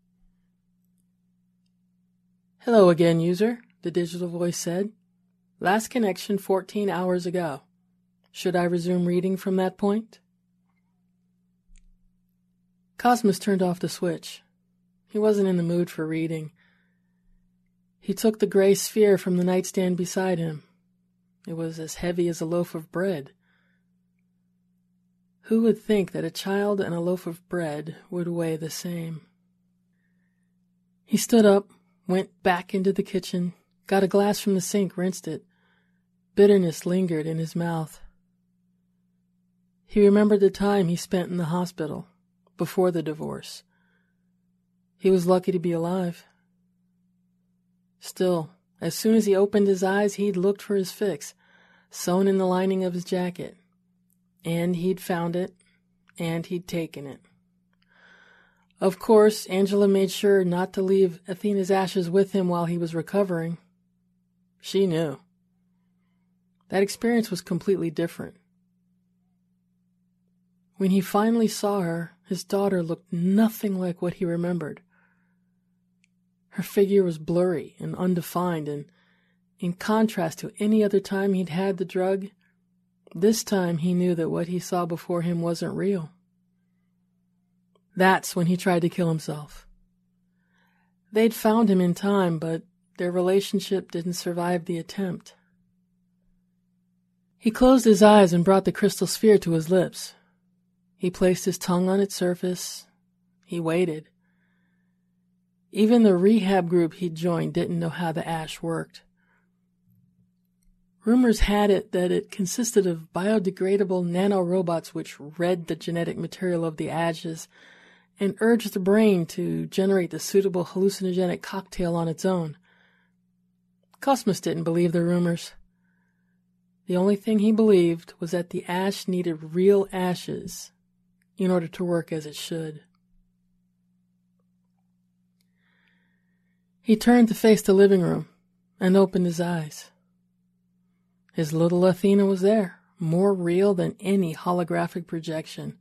"Hello again, user," the digital voice said. "Last connection fourteen hours ago. Should I resume reading from that point?" Cosmas turned off the switch. He wasn't in the mood for reading. He took the gray sphere from the nightstand beside him. It was as heavy as a loaf of bread. Who would think that a child and a loaf of bread would weigh the same? He stood up, went back into the kitchen, got a glass from the sink, rinsed it. Bitterness lingered in his mouth. He remembered the time he spent in the hospital, before the divorce. He was lucky to be alive. Still, as soon as he opened his eyes, he'd looked for his fix, sewn in the lining of his jacket. And he'd found it, and he'd taken it. Of course, Angela made sure not to leave Athena's ashes with him while he was recovering. She knew. That experience was completely different. When he finally saw her, his daughter looked nothing like what he remembered. Her figure was blurry and undefined, and in contrast to any other time he'd had the drug, this time he knew that what he saw before him wasn't real. That's when he tried to kill himself. They'd found him in time, but their relationship didn't survive the attempt. He closed his eyes and brought the crystal sphere to his lips. He placed his tongue on its surface. He waited. Even the rehab group he'd joined didn't know how the ash worked. Rumors had it that it consisted of biodegradable nanorobots which read the genetic material of the ashes and urged the brain to generate the suitable hallucinogenic cocktail on its own. Cosmas didn't believe the rumors. The only thing he believed was that the ash needed real ashes in order to work as it should. He turned to face the living room and opened his eyes. His little Athena was there, more real than any holographic projection.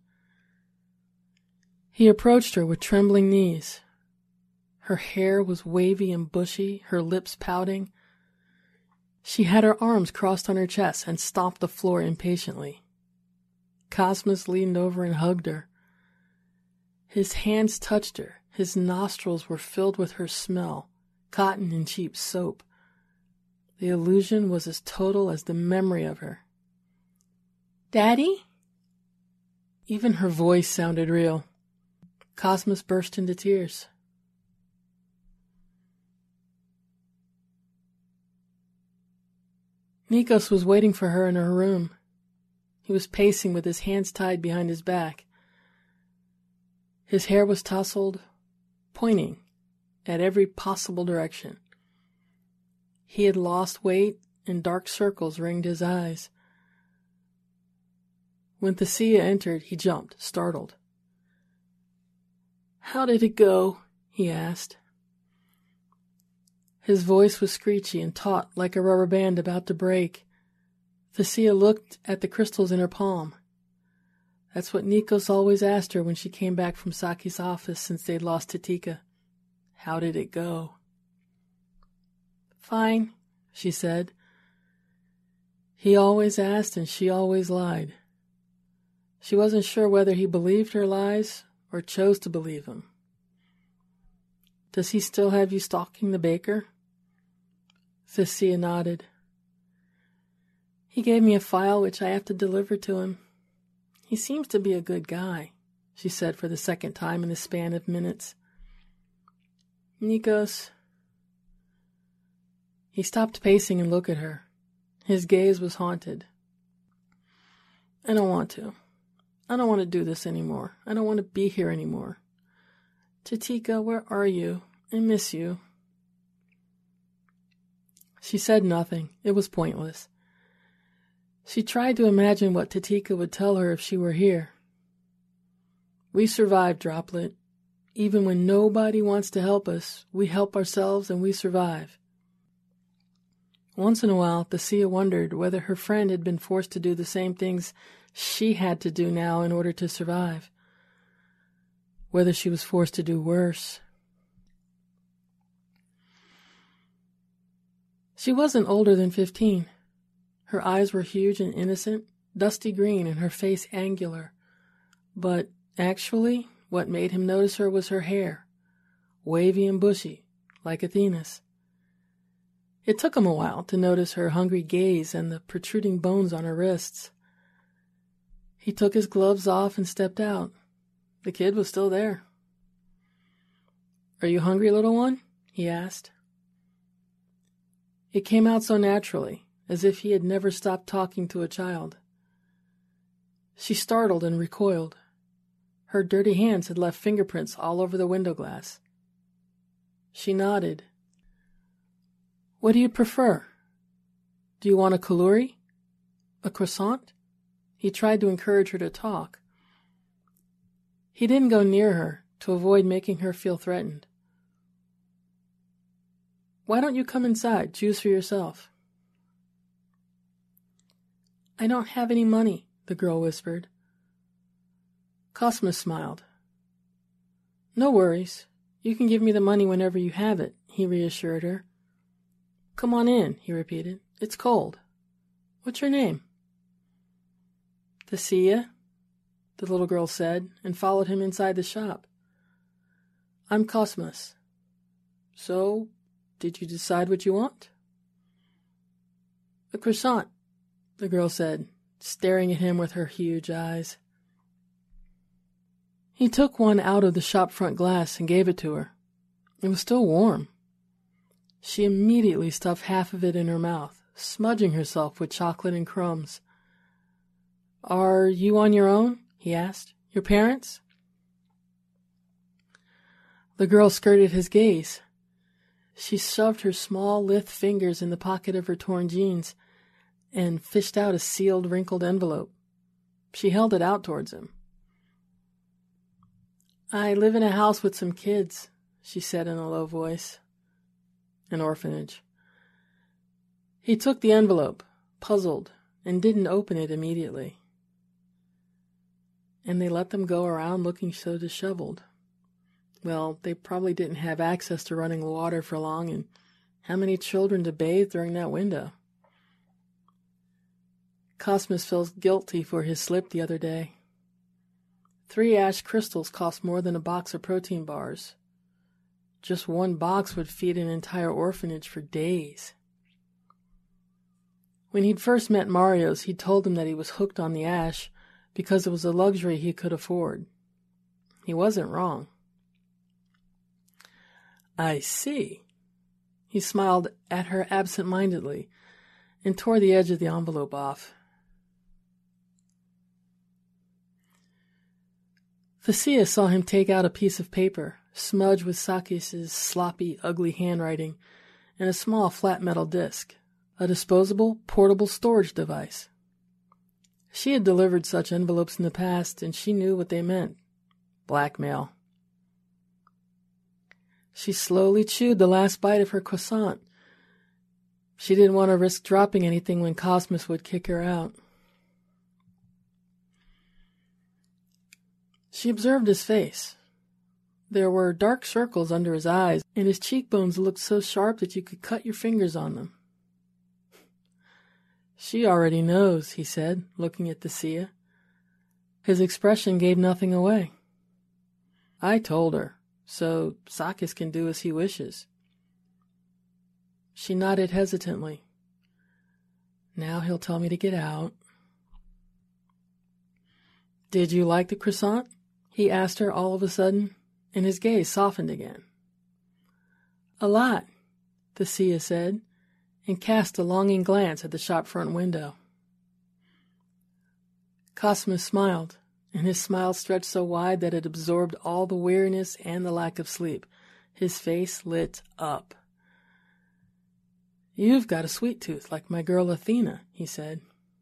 He approached her with trembling knees. Her hair was wavy and bushy, her lips pouting. She had her arms crossed on her chest and stomped the floor impatiently. Cosmas leaned over and hugged her. His hands touched her. His nostrils were filled with her smell, cotton and cheap soap. The illusion was as total as the memory of her. "Daddy?" Even her voice sounded real. Cosmas burst into tears. Nikos was waiting for her in her room. He was pacing with his hands tied behind his back. His hair was tousled, pointing at every possible direction. He had lost weight, and dark circles ringed his eyes. When Thessia entered, he jumped, startled. "How did it go?" he asked. His voice was screechy and taut like a rubber band about to break. Thessia looked at the crystals in her palm. That's what Nikos always asked her when she came back from Saki's office since they'd lost Titika. How did it go? "Fine," she said. He always asked and she always lied. She wasn't sure whether he believed her lies or chose to believe them. "Does he still have you stalking the baker?" Thessia nodded. "He gave me a file which I have to deliver to him. He seems to be a good guy," she said for the second time in the span of minutes. "Nikos." He stopped pacing and looked at her. His gaze was haunted. "I don't want to. I don't want to do this anymore. I don't want to be here anymore. Titika, where are you? I miss you." She said nothing. It was pointless. She tried to imagine what Titika would tell her if she were here. "We survive, Droplet. Even when nobody wants to help us, we help ourselves and we survive." Once in a while, Thessia wondered whether her friend had been forced to do the same things she had to do now in order to survive. Whether she was forced to do worse. She wasn't older than fifteen. Her eyes were huge and innocent, dusty green, and her face angular. But actually, what made him notice her was her hair, wavy and bushy, like Athena's. It took him a while to notice her hungry gaze and the protruding bones on her wrists. He took his gloves off and stepped out. The kid was still there. "Are you hungry, little one?" he asked. It came out so naturally, as if he had never stopped talking to a child. She startled and recoiled. Her dirty hands had left fingerprints all over the window glass. She nodded. "What do you prefer? Do you want a kaluri? A croissant?" He tried to encourage her to talk. He didn't go near her to avoid making her feel threatened. "Why don't you come inside? Choose for yourself." "I don't have any money," the girl whispered. Cosmas smiled. "No worries. You can give me the money whenever you have it," he reassured her. "Come on in," he repeated. "It's cold. What's your name?" "Thessia," the little girl said, and followed him inside the shop. "I'm Cosmas. So, did you decide what you want?" "A croissant," the girl said, staring at him with her huge eyes. He took one out of the shop front glass and gave it to her. It was still warm. She immediately stuffed half of it in her mouth, smudging herself with chocolate and crumbs. "Are you on your own?" he asked. "Your parents?" The girl skirted his gaze. She shoved her small, lithe fingers in the pocket of her torn jeans and fished out a sealed, wrinkled envelope. She held it out towards him. "I live in a house with some kids," she said in a low voice. "An orphanage." He took the envelope, puzzled, and didn't open it immediately. And they let them go around looking so disheveled. Well, they probably didn't have access to running water for long, and how many children to bathe during that window? Cosmas feels guilty for his slip the other day. Three ash crystals cost more than a box of protein bars. Just one box would feed an entire orphanage for days. When he'd first met Marios, he'd told him that he was hooked on the ash because it was a luxury he could afford. He wasn't wrong. I see. He smiled at her absent-mindedly and tore the edge of the envelope off. Thesea saw him take out a piece of paper, smudged with Sakis' sloppy, ugly handwriting, and a small flat metal disc, a disposable, portable storage device. She had delivered such envelopes in the past, and she knew what they meant. Blackmail. She slowly chewed the last bite of her croissant. She didn't want to risk dropping anything when Cosmas would kick her out. She observed his face. There were dark circles under his eyes, and his cheekbones looked so sharp that you could cut your fingers on them. She already knows, he said, looking at Thesea. His expression gave nothing away. I told her, so Sakis can do as he wishes. She nodded hesitantly. Now he'll tell me to get out. Did you like the croissant? He asked her all of a sudden, and his gaze softened again. A lot, Thesea said, and cast a longing glance at the shop front window. Cosmas smiled, and his smile stretched so wide that it absorbed all the weariness and the lack of sleep. His face lit up. You've got a sweet tooth like my girl Athena, he said.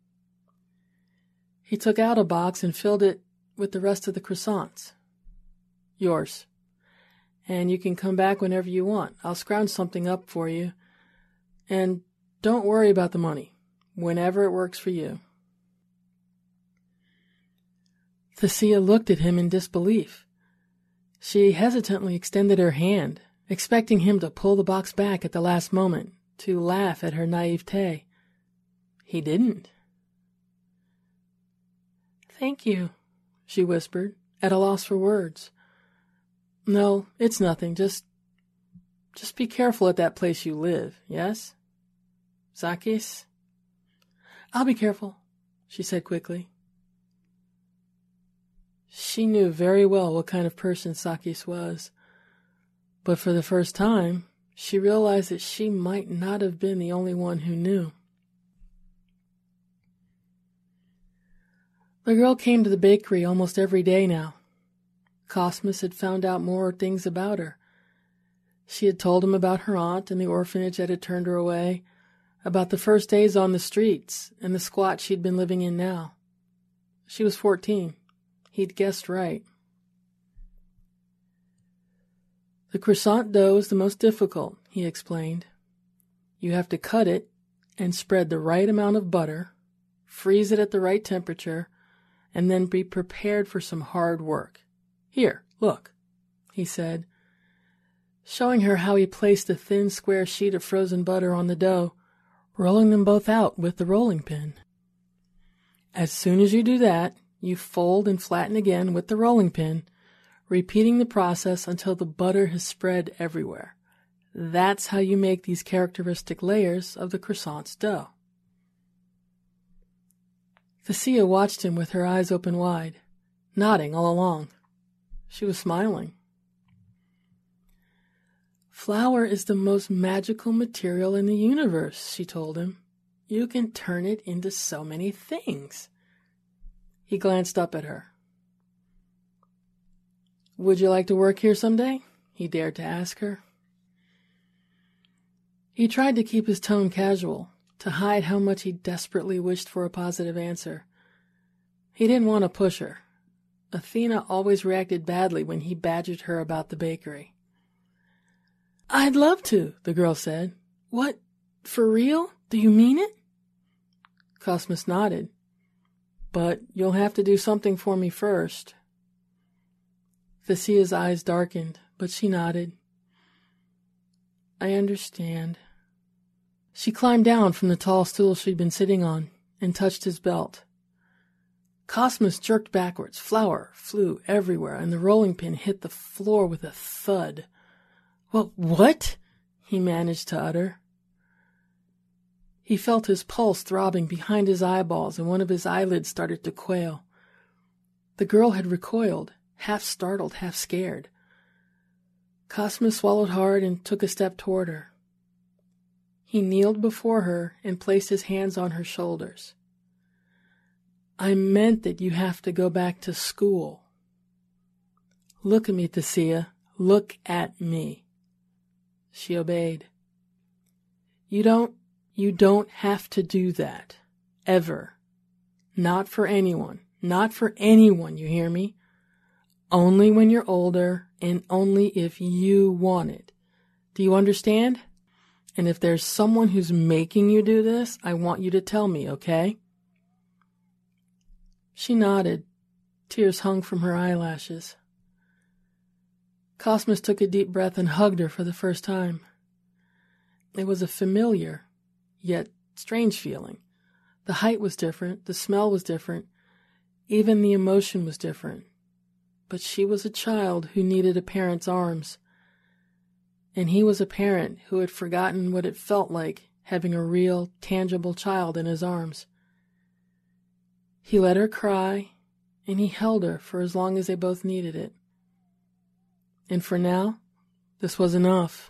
He took out a box and filled it with the rest of the croissants. Yours. And you can come back whenever you want. I'll scrounge something up for you. And don't worry about the money. Whenever it works for you. Thesea looked at him in disbelief. She hesitantly extended her hand, expecting him to pull the box back at the last moment, to laugh at her naivete. He didn't. Thank you, she whispered, at a loss for words. No, it's nothing. Just, just be careful at that place you live, yes? Sakis? I'll be careful, she said quickly. She knew very well what kind of person Sakis was, but for the first time, she realized that she might not have been the only one who knew. The girl came to the bakery almost every day now. Cosmas had found out more things about her. She had told him about her aunt and the orphanage that had turned her away, about the first days on the streets and the squat she'd been living in now. She was fourteen. He'd guessed right. The croissant dough is the most difficult, he explained. You have to cut it and spread the right amount of butter, freeze it at the right temperature, and then be prepared for some hard work. Here, look, he said, showing her how he placed a thin square sheet of frozen butter on the dough, rolling them both out with the rolling pin. As soon as you do that, you fold and flatten again with the rolling pin, repeating the process until the butter has spread everywhere. That's how you make these characteristic layers of the croissant's dough. Thesea watched him with her eyes open wide, nodding all along. She was smiling. Flour is the most magical material in the universe, she told him. You can turn it into so many things. He glanced up at her. Would you like to work here someday? He dared to ask her. He tried to keep his tone casual, to hide how much he desperately wished for a positive answer. He didn't want to push her. Athena always reacted badly when he badgered her about the bakery. I'd love to, the girl said. What, for real? Do you mean it? Cosmas nodded. But you'll have to do something for me first. Thesea's eyes darkened, but she nodded. I understand. She climbed down from the tall stool she'd been sitting on and touched his belt. Cosmos jerked backwards. Flour flew everywhere, and the rolling pin hit the floor with a thud. "Well, what?" he managed to utter. He felt his pulse throbbing behind his eyeballs, and one of his eyelids started to quail. The girl had recoiled, half startled, half scared. Cosmos swallowed hard and took a step toward her. He kneeled before her and placed his hands on her shoulders. "I meant that you have to go back to school. Look at me, Thessia. Look at me." She obeyed. You don't, you don't have to do that. Ever. Not for anyone. Not for anyone, you hear me? Only when you're older, and only if you want it. Do you understand? And if there's someone who's making you do this, I want you to tell me, okay? She nodded. Tears hung from her eyelashes. Cosmos took a deep breath and hugged her for the first time. It was a familiar, yet strange feeling. The height was different, the smell was different, even the emotion was different. But she was a child who needed a parent's arms. And he was a parent who had forgotten what it felt like having a real, tangible child in his arms. He let her cry, and he held her for as long as they both needed it. And for now, this was enough.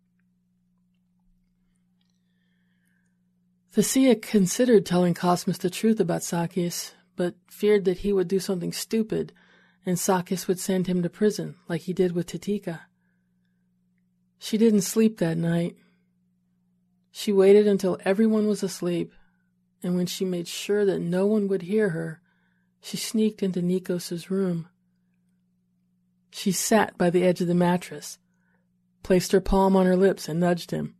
Thessia considered telling Cosmos the truth about Sakis, but feared that he would do something stupid, and Sakis would send him to prison, like he did with Titika. She didn't sleep that night. She waited until everyone was asleep, and when she made sure that no one would hear her, she sneaked into Nikos's room. She sat by the edge of the mattress, placed her palm on her lips, and nudged him.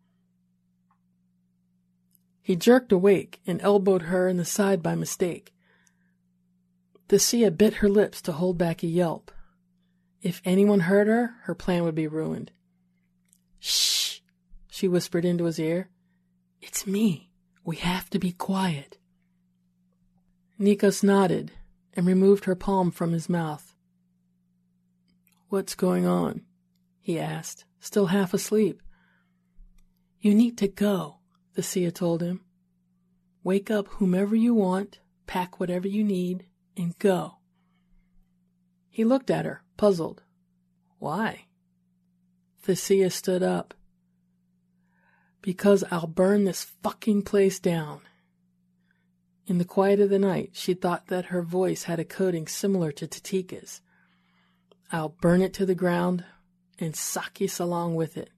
He jerked awake and elbowed her in the side by mistake. Thessia bit her lips to hold back a yelp. If anyone heard her, her plan would be ruined. "Shh," she whispered into his ear. "It's me. We have to be quiet." Nikos nodded and removed her palm from his mouth. "What's going on?" he asked, still half asleep. "You need to go," Thessia told him. "Wake up whomever you want, pack whatever you need, and go." He looked at her, puzzled. "Why?" Thessia stood up. "Because I'll burn this fucking place down." In the quiet of the night, she thought that her voice had a coding similar to Titika's. "I'll burn it to the ground, and Sakis along with it."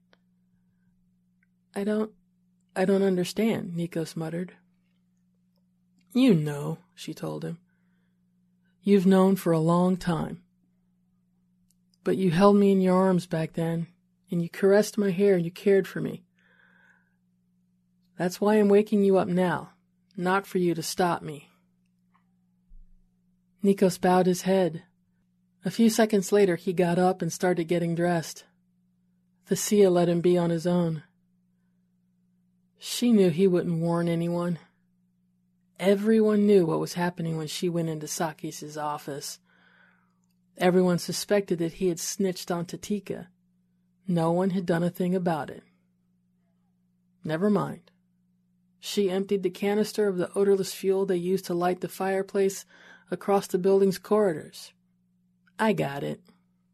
I don't, I don't understand, Nikos muttered. "You know," she told him. "You've known for a long time. But you held me in your arms back then, and you caressed my hair and you cared for me. That's why I'm waking you up now, not for you to stop me." Nikos bowed his head. A few seconds later, he got up and started getting dressed. Thessia let him be on his own. She knew he wouldn't warn anyone. Everyone knew what was happening when she went into Sakis' office. Everyone suspected that he had snitched on Titika. No one had done a thing about it. Never mind. She emptied the canister of the odorless fuel they used to light the fireplace across the building's corridors. I got it.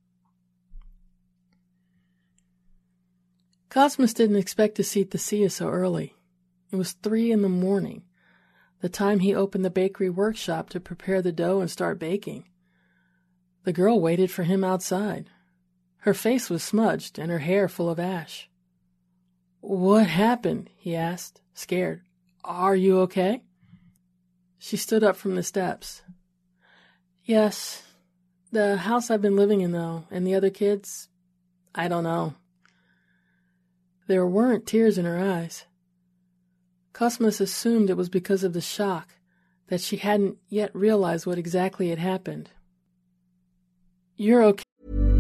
Cosmos didn't expect to see Thessia so early. It was three in the morning, the time he opened the bakery workshop to prepare the dough and start baking. The girl waited for him outside. Her face was smudged and her hair full of ash. "What happened?" he asked, scared. "Are you okay?" She stood up from the steps. "Yes. The house I've been living in, though, and the other kids, I don't know." There weren't tears in her eyes. Cosmos assumed it was because of the shock, that she hadn't yet realized what exactly had happened. "You're okay."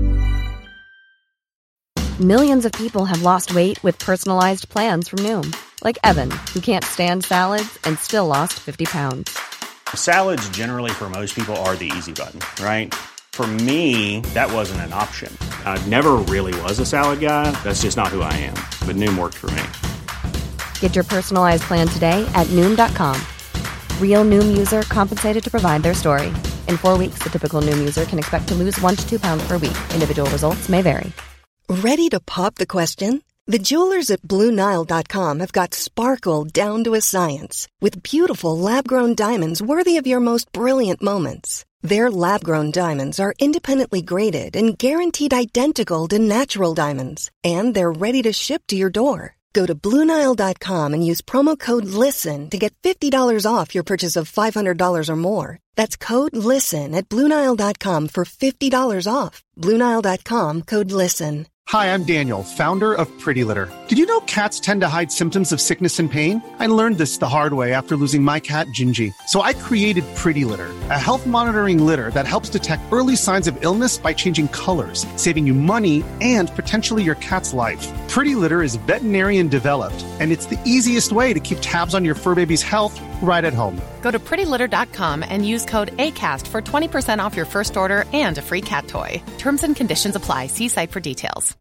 Millions of people have lost weight with personalized plans from Noom. Like Evan, who can't stand salads and still lost fifty pounds. Salads generally for most people are the easy button, right? For me, that wasn't an option. I never really was a salad guy. That's just not who I am. But Noom worked for me. Get your personalized plan today at Noom dot com. Real Noom user compensated to provide their story. In four weeks, the typical Noom user can expect to lose one to two pounds per week. Individual results may vary. Ready to pop the question? The jewelers at Blue Nile dot com have got sparkle down to a science with beautiful lab-grown diamonds worthy of your most brilliant moments. Their lab-grown diamonds are independently graded and guaranteed identical to natural diamonds, and they're ready to ship to your door. Go to Blue Nile dot com and use promo code LISTEN to get fifty dollars off your purchase of five hundred dollars or more. That's code LISTEN at Blue Nile dot com for fifty dollars off. Blue Nile dot com, code LISTEN. Hi, I'm Daniel, founder of Pretty Litter. Did you know cats tend to hide symptoms of sickness and pain? I learned this the hard way after losing my cat, Gingy. So I created Pretty Litter, a health monitoring litter that helps detect early signs of illness by changing colors, saving you money and potentially your cat's life. Pretty Litter is veterinarian developed, and it's the easiest way to keep tabs on your fur baby's health right at home. Go to pretty litter dot com and use code ACAST for twenty percent off your first order and a free cat toy. Terms and conditions apply. See site for details.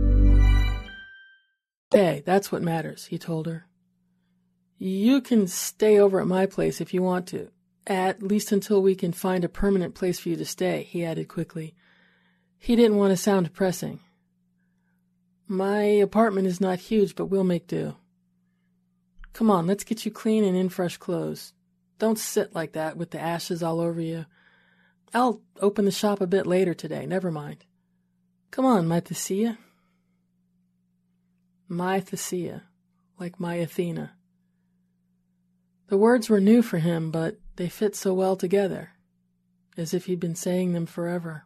Hey, that's what matters, he told her. You can stay over at my place if you want to, at least until we can find a permanent place for you to stay, he added quickly. He didn't want to sound depressing. My apartment is not huge, but we'll make do. Come on, let's get you clean and in fresh clothes. Don't sit like that with the ashes all over you. I'll open the shop a bit later today, never mind. Come on, my Thesia. My Thesia, like my Athena. The words were new for him, but they fit so well together, as if he'd been saying them forever.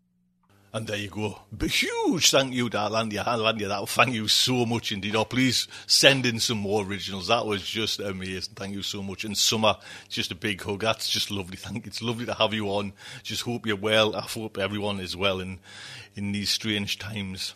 And there you go. But huge thank you to Alandia. Alandia, that thank you so much indeed. Oh, please send in some more originals. That was just amazing. Thank you so much. And Summer, just a big hug. That's just lovely. Thank you. It's lovely to have you on. Just hope you're well. I hope everyone is well in, in these strange times.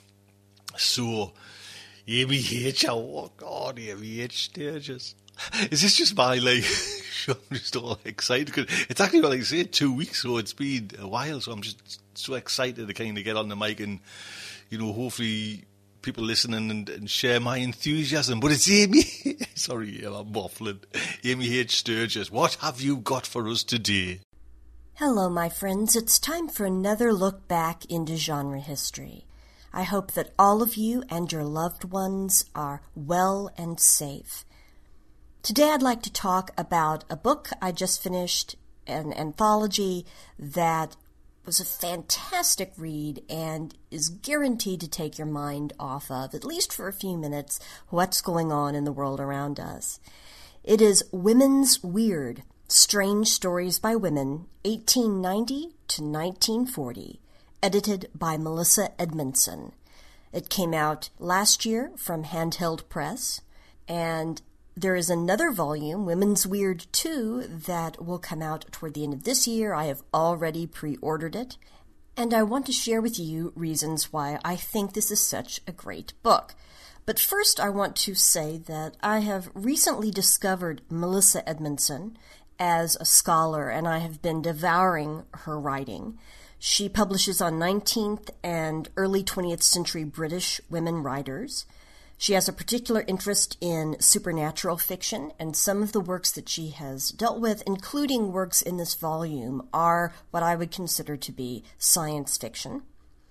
So, Amy H. Oh, God, Amy H. Sturgis. Is this just my, like, I'm just all excited? Because it's actually, like I say, two weeks, so it's been a while, so I'm just so excited to kind of get on the mic and, you know, hopefully people listening and, and share my enthusiasm. But it's Amy, sorry, I'm waffling. Amy H. Sturgis, what have you got for us today? Hello, my friends. It's time for another look back into genre history. I hope that all of you and your loved ones are well and safe. Today I'd like to talk about a book I just finished, an anthology that was a fantastic read and is guaranteed to take your mind off of, at least for a few minutes, what's going on in the world around us. It is Women's Weird, Strange Stories by Women, eighteen ninety to nineteen forty, edited by Melissa Edmondson. It came out last year from Handheld Press, and there is another volume, Women's Weird two, that will come out toward the end of this year. I have already pre-ordered it, and I want to share with you reasons why I think this is such a great book. But first, I want to say that I have recently discovered Melissa Edmondson as a scholar, and I have been devouring her writing. She publishes on nineteenth and early twentieth century British women writers. She has a particular interest in supernatural fiction, and some of the works that she has dealt with, including works in this volume, are what I would consider to be science fiction.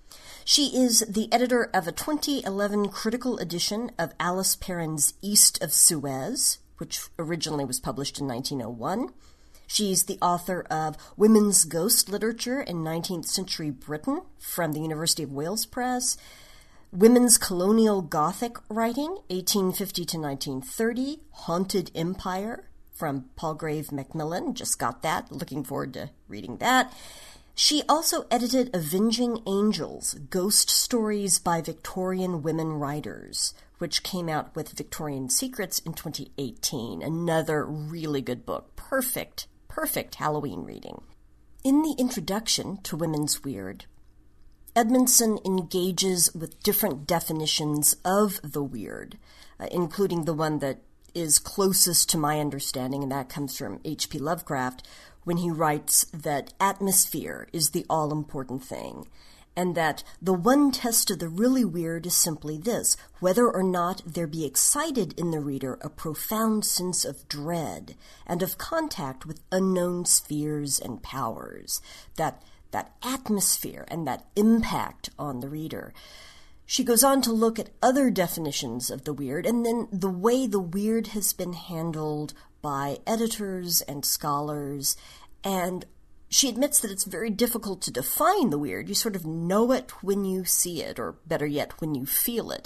She is the editor of a twenty eleven critical edition of Alice Perrin's East of Suez, which originally was published in nineteen oh one. She's the author of Women's Ghost Literature in nineteenth century Britain from the University of Wales Press, Women's Colonial Gothic Writing, eighteen fifty to nineteen thirty, Haunted Empire from Palgrave Macmillan, just got that, looking forward to reading that. She also edited Avenging Angels, Ghost Stories by Victorian Women Writers, which came out with Victorian Secrets in twenty eighteen, another really good book, perfect, perfect Halloween reading. In the introduction to Women's Weird, Edmondson engages with different definitions of the weird, uh, including the one that is closest to my understanding, and that comes from H P Lovecraft, when he writes that atmosphere is the all-important thing, and that the one test of the really weird is simply this: whether or not there be excited in the reader a profound sense of dread and of contact with unknown spheres and powers, that that atmosphere and that impact on the reader. She goes on to look at other definitions of the weird, and then the way the weird has been handled by editors and scholars, and she admits that it's very difficult to define the weird. You sort of know it when you see it, or better yet, when you feel it.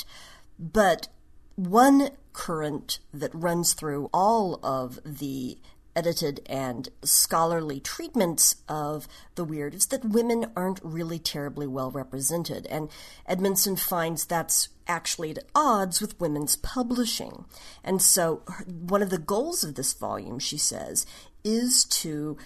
But one current that runs through all of the edited and scholarly treatments of the weird is that women aren't really terribly well represented, and Edmondson finds that's actually at odds with women's publishing. And so one of the goals of this volume, she says, is to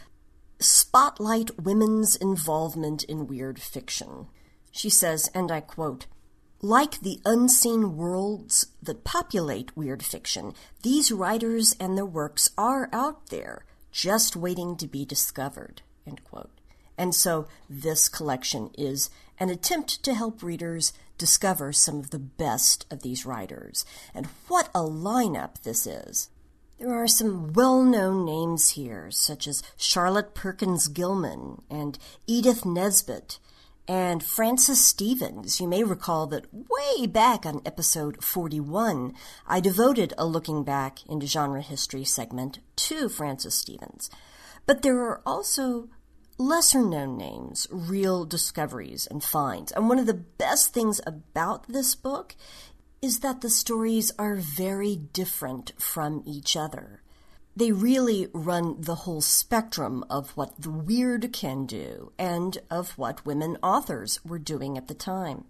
spotlight women's involvement in weird fiction. She says, and I quote, "Like the unseen worlds that populate weird fiction, these writers and their works are out there, just waiting to be discovered." End quote. And so this collection is an attempt to help readers discover some of the best of these writers. And what a lineup this is. There are some well-known names here, such as Charlotte Perkins Gilman and Edith Nesbit and Frances Stevens. You may recall that way back on episode forty-one, I devoted a Looking Back into Genre History segment to Frances Stevens. But there are also lesser-known names, real discoveries and finds. And one of the best things about this book is that the stories are very different from each other. They really run the whole spectrum of what the weird can do and of what women authors were doing at the time.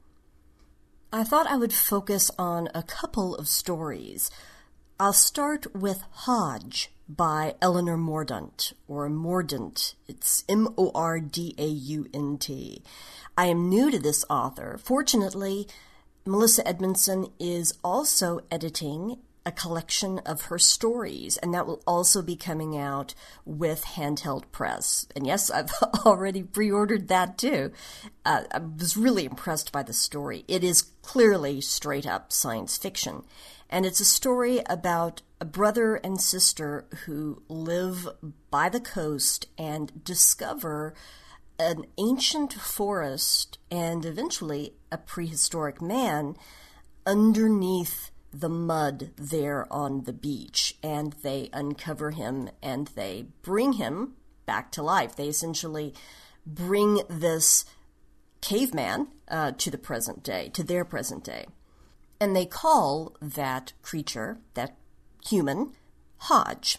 I thought I would focus on a couple of stories. I'll start with Hodge by Eleanor Mordaunt, or Mordaunt. It's M O R D A U N T. I am new to this author. Fortunately, Melissa Edmondson is also editing a collection of her stories, and that will also be coming out with Handheld Press. And yes, I've already pre-ordered that too. Uh, I was really impressed by the story. It is clearly straight-up science fiction, and it's a story about a brother and sister who live by the coast and discover an ancient forest and eventually a prehistoric man underneath the mud there on the beach, and they uncover him and they bring him back to life. They essentially bring this caveman uh, to the present day, to their present day, and they call that creature, that human, Hodge.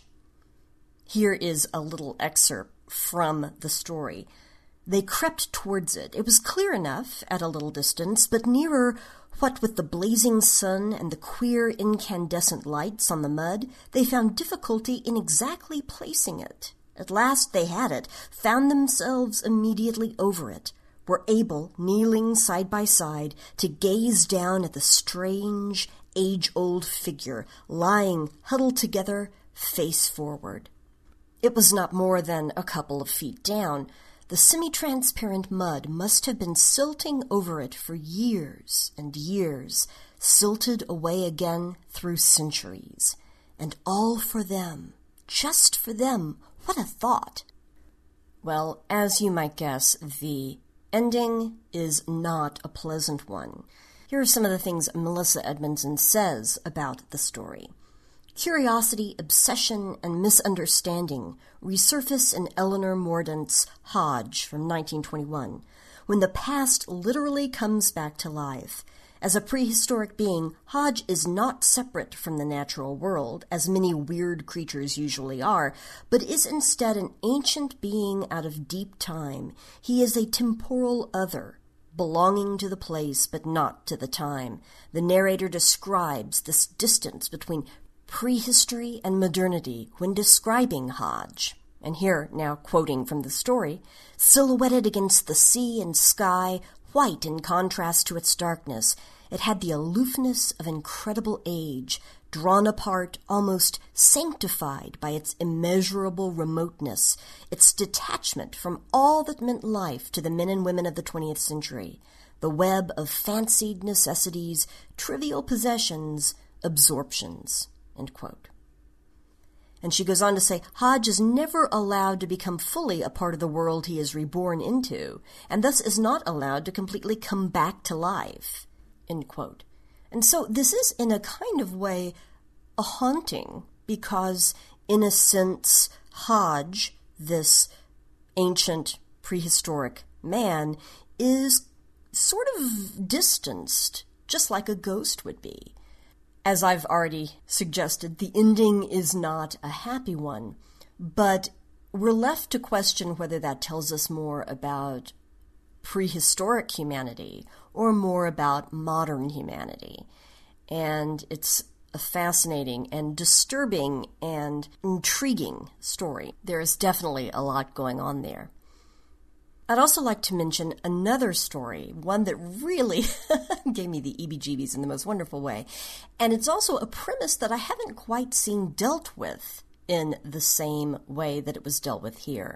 Here is a little excerpt from the story. They crept towards it. It was clear enough at a little distance, but nearer, what with the blazing sun and the queer incandescent lights on the mud, they found difficulty in exactly placing it. At last they had it, found themselves immediately over it, were able, kneeling side by side, to gaze down at the strange, age-old figure lying huddled together, face forward. It was not more than a couple of feet down. The semi-transparent mud must have been silting over it for years and years, silted away again through centuries. And all for them, just for them. What a thought! Well, as you might guess, the ending is not a pleasant one. Here are some of the things Melissa Edmondson says about the story. Curiosity, obsession, and misunderstanding resurface in Eleanor Mordaunt's Hodge from nineteen twenty-one, when the past literally comes back to life. As a prehistoric being, Hodge is not separate from the natural world, as many weird creatures usually are, but is instead an ancient being out of deep time. He is a temporal other, belonging to the place but not to the time. The narrator describes this distance between prehistory and modernity when describing Hodge. And here, now quoting from the story, silhouetted against the sea and sky, white in contrast to its darkness, it had the aloofness of incredible age, drawn apart, almost sanctified by its immeasurable remoteness, its detachment from all that meant life to the men and women of the twentieth century, the web of fancied necessities, trivial possessions, absorptions." End quote. And she goes on to say, Hodge is never allowed to become fully a part of the world he is reborn into, and thus is not allowed to completely come back to life. End quote. And so this is, in a kind of way, a haunting, because, in a sense, Hodge, this ancient prehistoric man, is sort of distanced, just like a ghost would be. As I've already suggested, the ending is not a happy one, but we're left to question whether that tells us more about prehistoric humanity or more about modern humanity. And it's a fascinating and disturbing and intriguing story. There is definitely a lot going on there. I'd also like to mention another story, one that really gave me the E B G Bs in the most wonderful way. And it's also a premise that I haven't quite seen dealt with in the same way that it was dealt with here.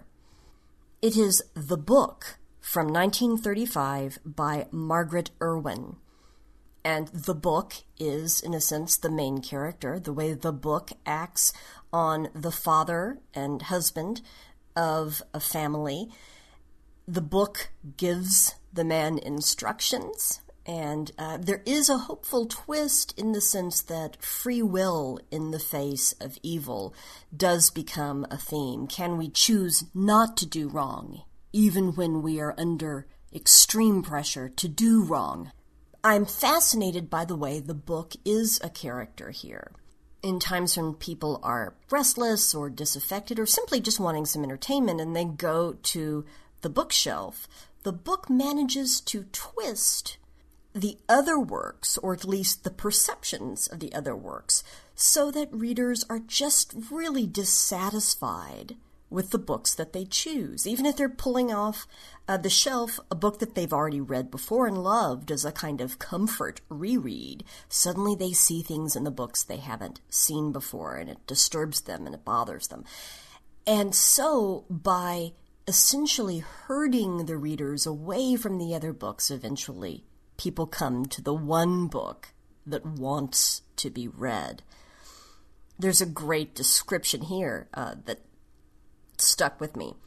It is The Book from nineteen thirty-five by Margaret Irwin. And the book is, in a sense, the main character, the way the book acts on the father and husband of a family. The book gives the man instructions, and uh, there is a hopeful twist in the sense that free will in the face of evil does become a theme. Can we choose not to do wrong, even when we are under extreme pressure to do wrong? I'm fascinated by the way the book is a character here. In times when people are restless or disaffected or simply just wanting some entertainment and they go to the bookshelf, the book manages to twist the other works, or at least the perceptions of the other works, so that readers are just really dissatisfied with the books that they choose. Even if they're pulling off uh, the shelf a book that they've already read before and loved as a kind of comfort reread, suddenly they see things in the books they haven't seen before, and it disturbs them and it bothers them. And so, by essentially herding the readers away from the other books, eventually people come to the one book that wants to be read. There's a great description here uh, that stuck with me.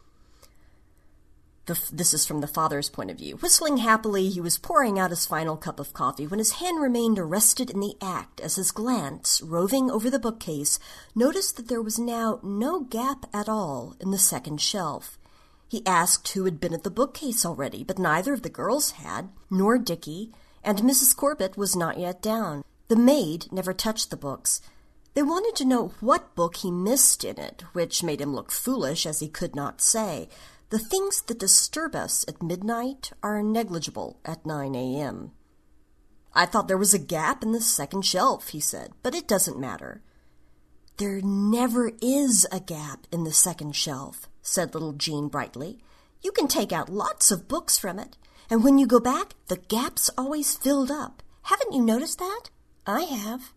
The, this is from the father's point of view. Whistling happily, he was pouring out his final cup of coffee when his hand remained arrested in the act as his glance, roving over the bookcase, noticed that there was now no gap at all in the second shelf. He asked who had been at the bookcase already, but neither of the girls had, nor Dickie, and Missus Corbett was not yet down. The maid never touched the books. They wanted to know what book he missed in it, which made him look foolish, as he could not say. The things that disturb us at midnight are negligible at nine a.m. I thought there was a gap in the second shelf, he said, but it doesn't matter. There never is a gap in the second shelf, said little Jean brightly. You can take out lots of books from it, and when you go back, the gap's always filled up. Haven't you noticed that? I have.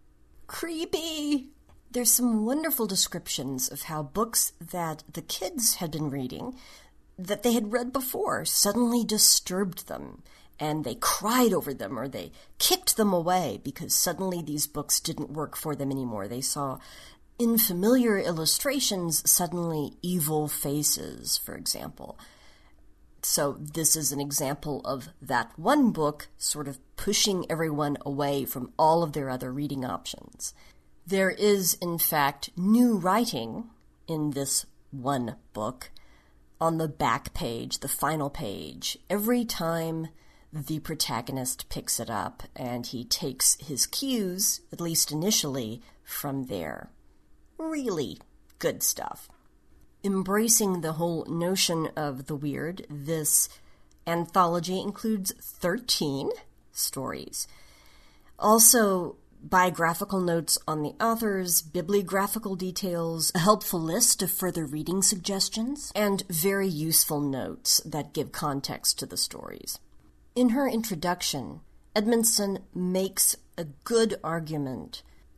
Creepy! There's some wonderful descriptions of how books that the kids had been reading, that they had read before, suddenly disturbed them, and they cried over them or they kicked them away because suddenly these books didn't work for them anymore. They saw in familiar illustrations suddenly evil faces, for example. So this is an example of that one book sort of pushing everyone away from all of their other reading options. There is, in fact, new writing in this one book on the back page, the final page, every time the protagonist picks it up, and he takes his cues, at least initially, from there. Really good stuff. Embracing the whole notion of the weird, this anthology includes thirteen stories. Also, biographical notes on the authors, bibliographical details, a helpful list of further reading suggestions, and very useful notes that give context to the stories. In her introduction, Edmondson makes a good argument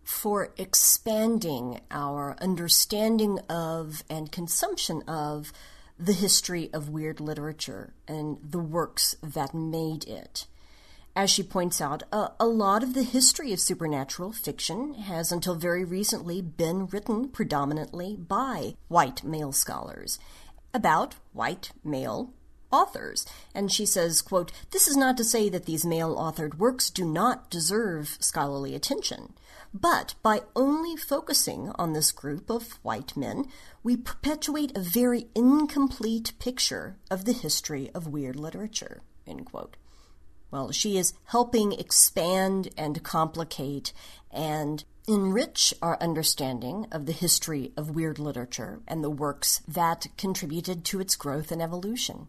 for expanding our understanding of and consumption of the history of weird literature and the works that made it. As she points out, a, a lot of the history of supernatural fiction has until very recently been written predominantly by white male scholars about white male authors. And she says, quote, "This is not to say that these male-authored works do not deserve scholarly attention, but by only focusing on this group of white men, we perpetuate a very incomplete picture of the history of weird literature," end quote. Well, she is helping expand and complicate and enrich our understanding of the history of weird literature and the works that contributed to its growth and evolution.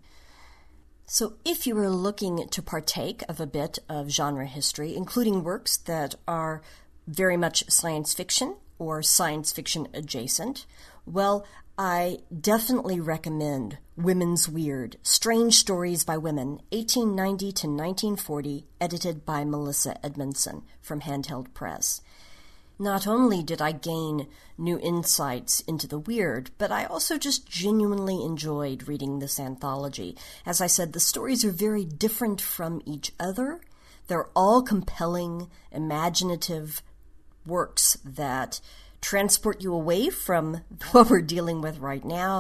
So if you were looking to partake of a bit of genre history, including works that are very much science fiction or science fiction adjacent, well, I definitely recommend Women's Weird, Strange Stories by Women, eighteen ninety to nineteen forty, edited by Melissa Edmondson from Handheld Press. Not only did I gain new insights into the weird, but I also just genuinely enjoyed reading this anthology. As I said, the stories are very different from each other. They're all compelling, imaginative works that transport you away from what we're dealing with right now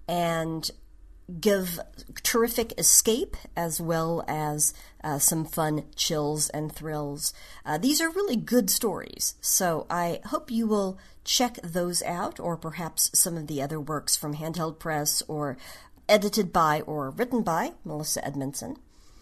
and give terrific escape as well as uh, some fun chills and thrills. Uh, these are really good stories, so I hope you will check those out, or perhaps some of the other works from Handheld Press or edited by or written by Melissa Edmondson.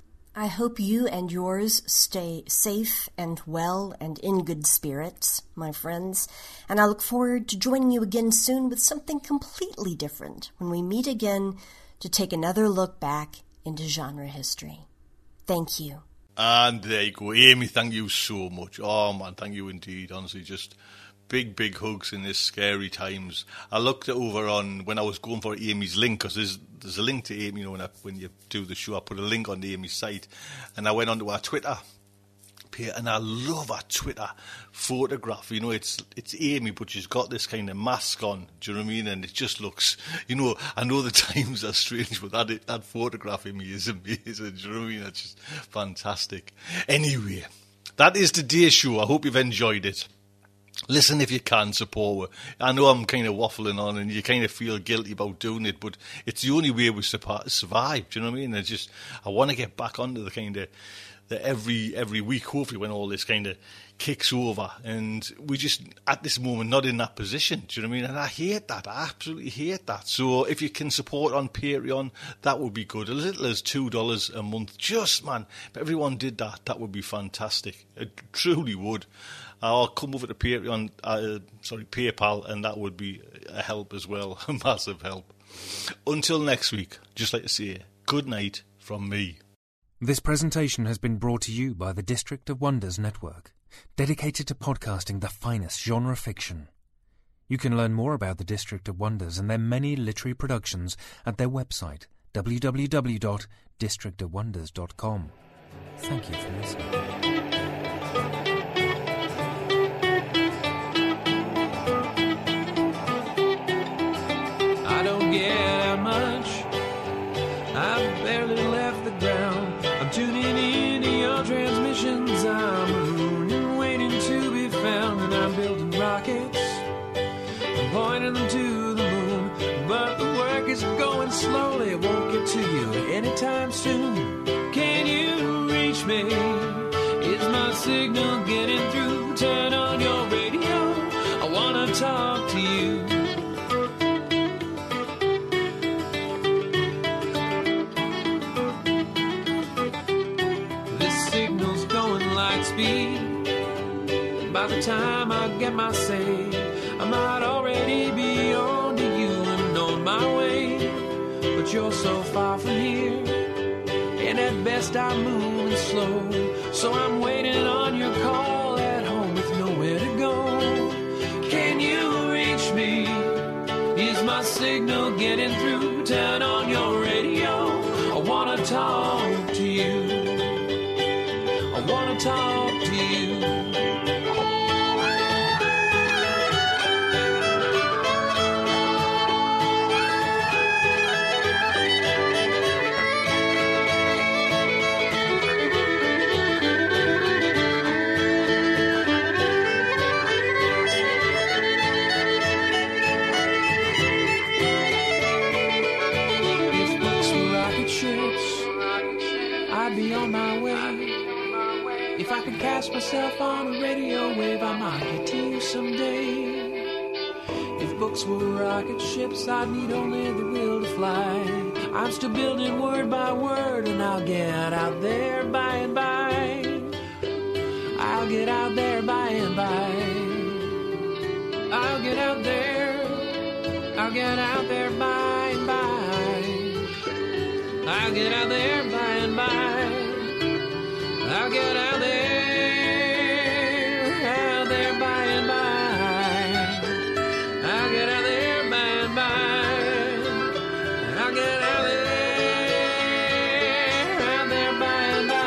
I hope you and yours stay safe and well and in good spirits, my friends, and I look forward to joining you again soon with something completely different when we meet again to take another look back into genre history. Thank you. And there you go. Amy, thank you so much. Oh, man, thank you indeed. Honestly, just big, big hugs in this scary times. I looked over on, when I was going for Amy's link, because there's, there's a link to Amy, you know, when, I, when you do the show, I put a link on Amy's site, and I went onto our Twitter page, and I love her Twitter photograph. You know, it's it's Amy, but she's got this kind of mask on, do you know what I mean? And it just looks, you know, I know the times are strange, but that, that photograph of me is amazing, do you know what I mean? That's just fantastic. Anyway, that is today's show. I hope you've enjoyed it. Listen if you can, support her. I know I'm kind of waffling on and you kind of feel guilty about doing it, but it's the only way we survive, do you know what I mean? It's just, I want to get back onto the kind of, the every every week, hopefully, when all this kind of kicks over. And we just, at this moment, not in that position, do you know what I mean? And I hate that. I absolutely hate that. So if you can support on Patreon, that would be good. As little as two dollars a month. Just, man, if everyone did that, that would be fantastic. It truly would. I'll come over to Patreon, uh, sorry, PayPal, and that would be a help as well, a massive help. Until next week, just like to say, good night from me. This presentation has been brought to you by the District of Wonders Network, dedicated to podcasting the finest genre fiction. You can learn more about the District of Wonders and their many literary productions at their website, w w w dot district of wonders dot com. Thank you for listening. Transmissions, I'm a moon waiting to be found, and I'm building rockets, I'm pointing them to the moon, but the work is going slowly, it won't get to you anytime soon. Can you reach me? Is my signal getting through? Turn on your radio, I wanna talk to you. By the time I get my say, I might already be on to you and on my way. But you're so far from here, and at best I'm moving slow. So I'm waiting on your call at home with nowhere to go. Can you reach me? Is my signal getting through? Turn on your radio, I wanna talk to you. I wanna talk to you. If I could cast myself on a radio wave, I might get to you someday. If books were rocket ships, I'd need only the will to fly. I'm still building word by word, and I'll get out there by and by. I'll get out there by and by. I'll get out there. I'll get out there by and by. I'll get out there by and by. I'll get out there, out there by and by. I'll get out there by and by. I'll get out there, out there by and by.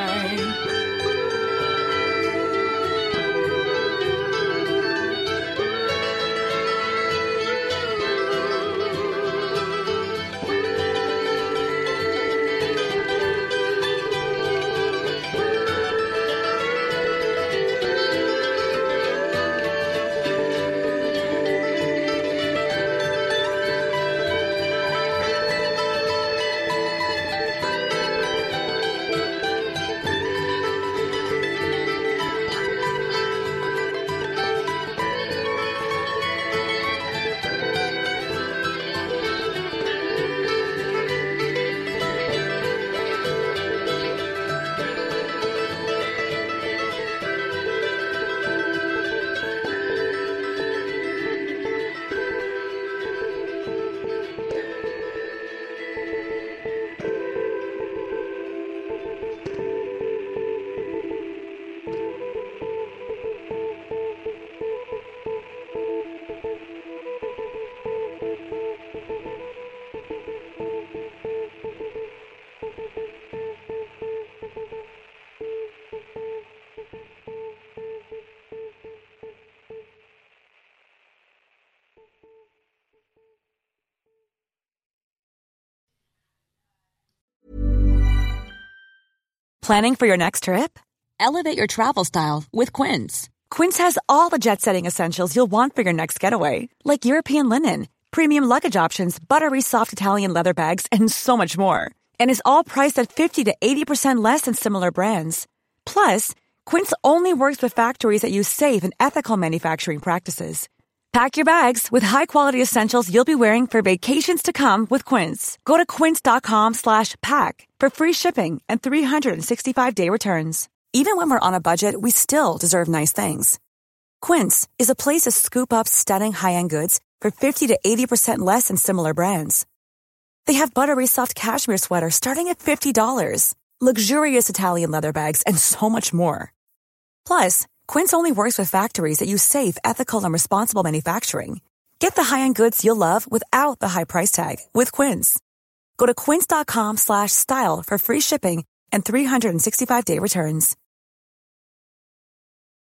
Planning for your next trip? Elevate your travel style with Quince. Quince has all the jet-setting essentials you'll want for your next getaway, like European linen, premium luggage options, buttery soft Italian leather bags, and so much more. And is all priced at fifty to eighty percent less than similar brands. Plus, Quince only works with factories that use safe and ethical manufacturing practices. Pack your bags with high-quality essentials you'll be wearing for vacations to come with Quince. Go to quince.com slash pack for free shipping and three sixty-five day returns. Even when we're on a budget, we still deserve nice things. Quince is a place to scoop up stunning high-end goods for fifty to eighty percent less than similar brands. They have buttery soft cashmere sweaters starting at fifty dollars, luxurious Italian leather bags, and so much more. Plus, Quince only works with factories that use safe, ethical, and responsible manufacturing. Get the high-end goods you'll love without the high price tag with Quince. Go to quince.com slash style for free shipping and three sixty-five day returns.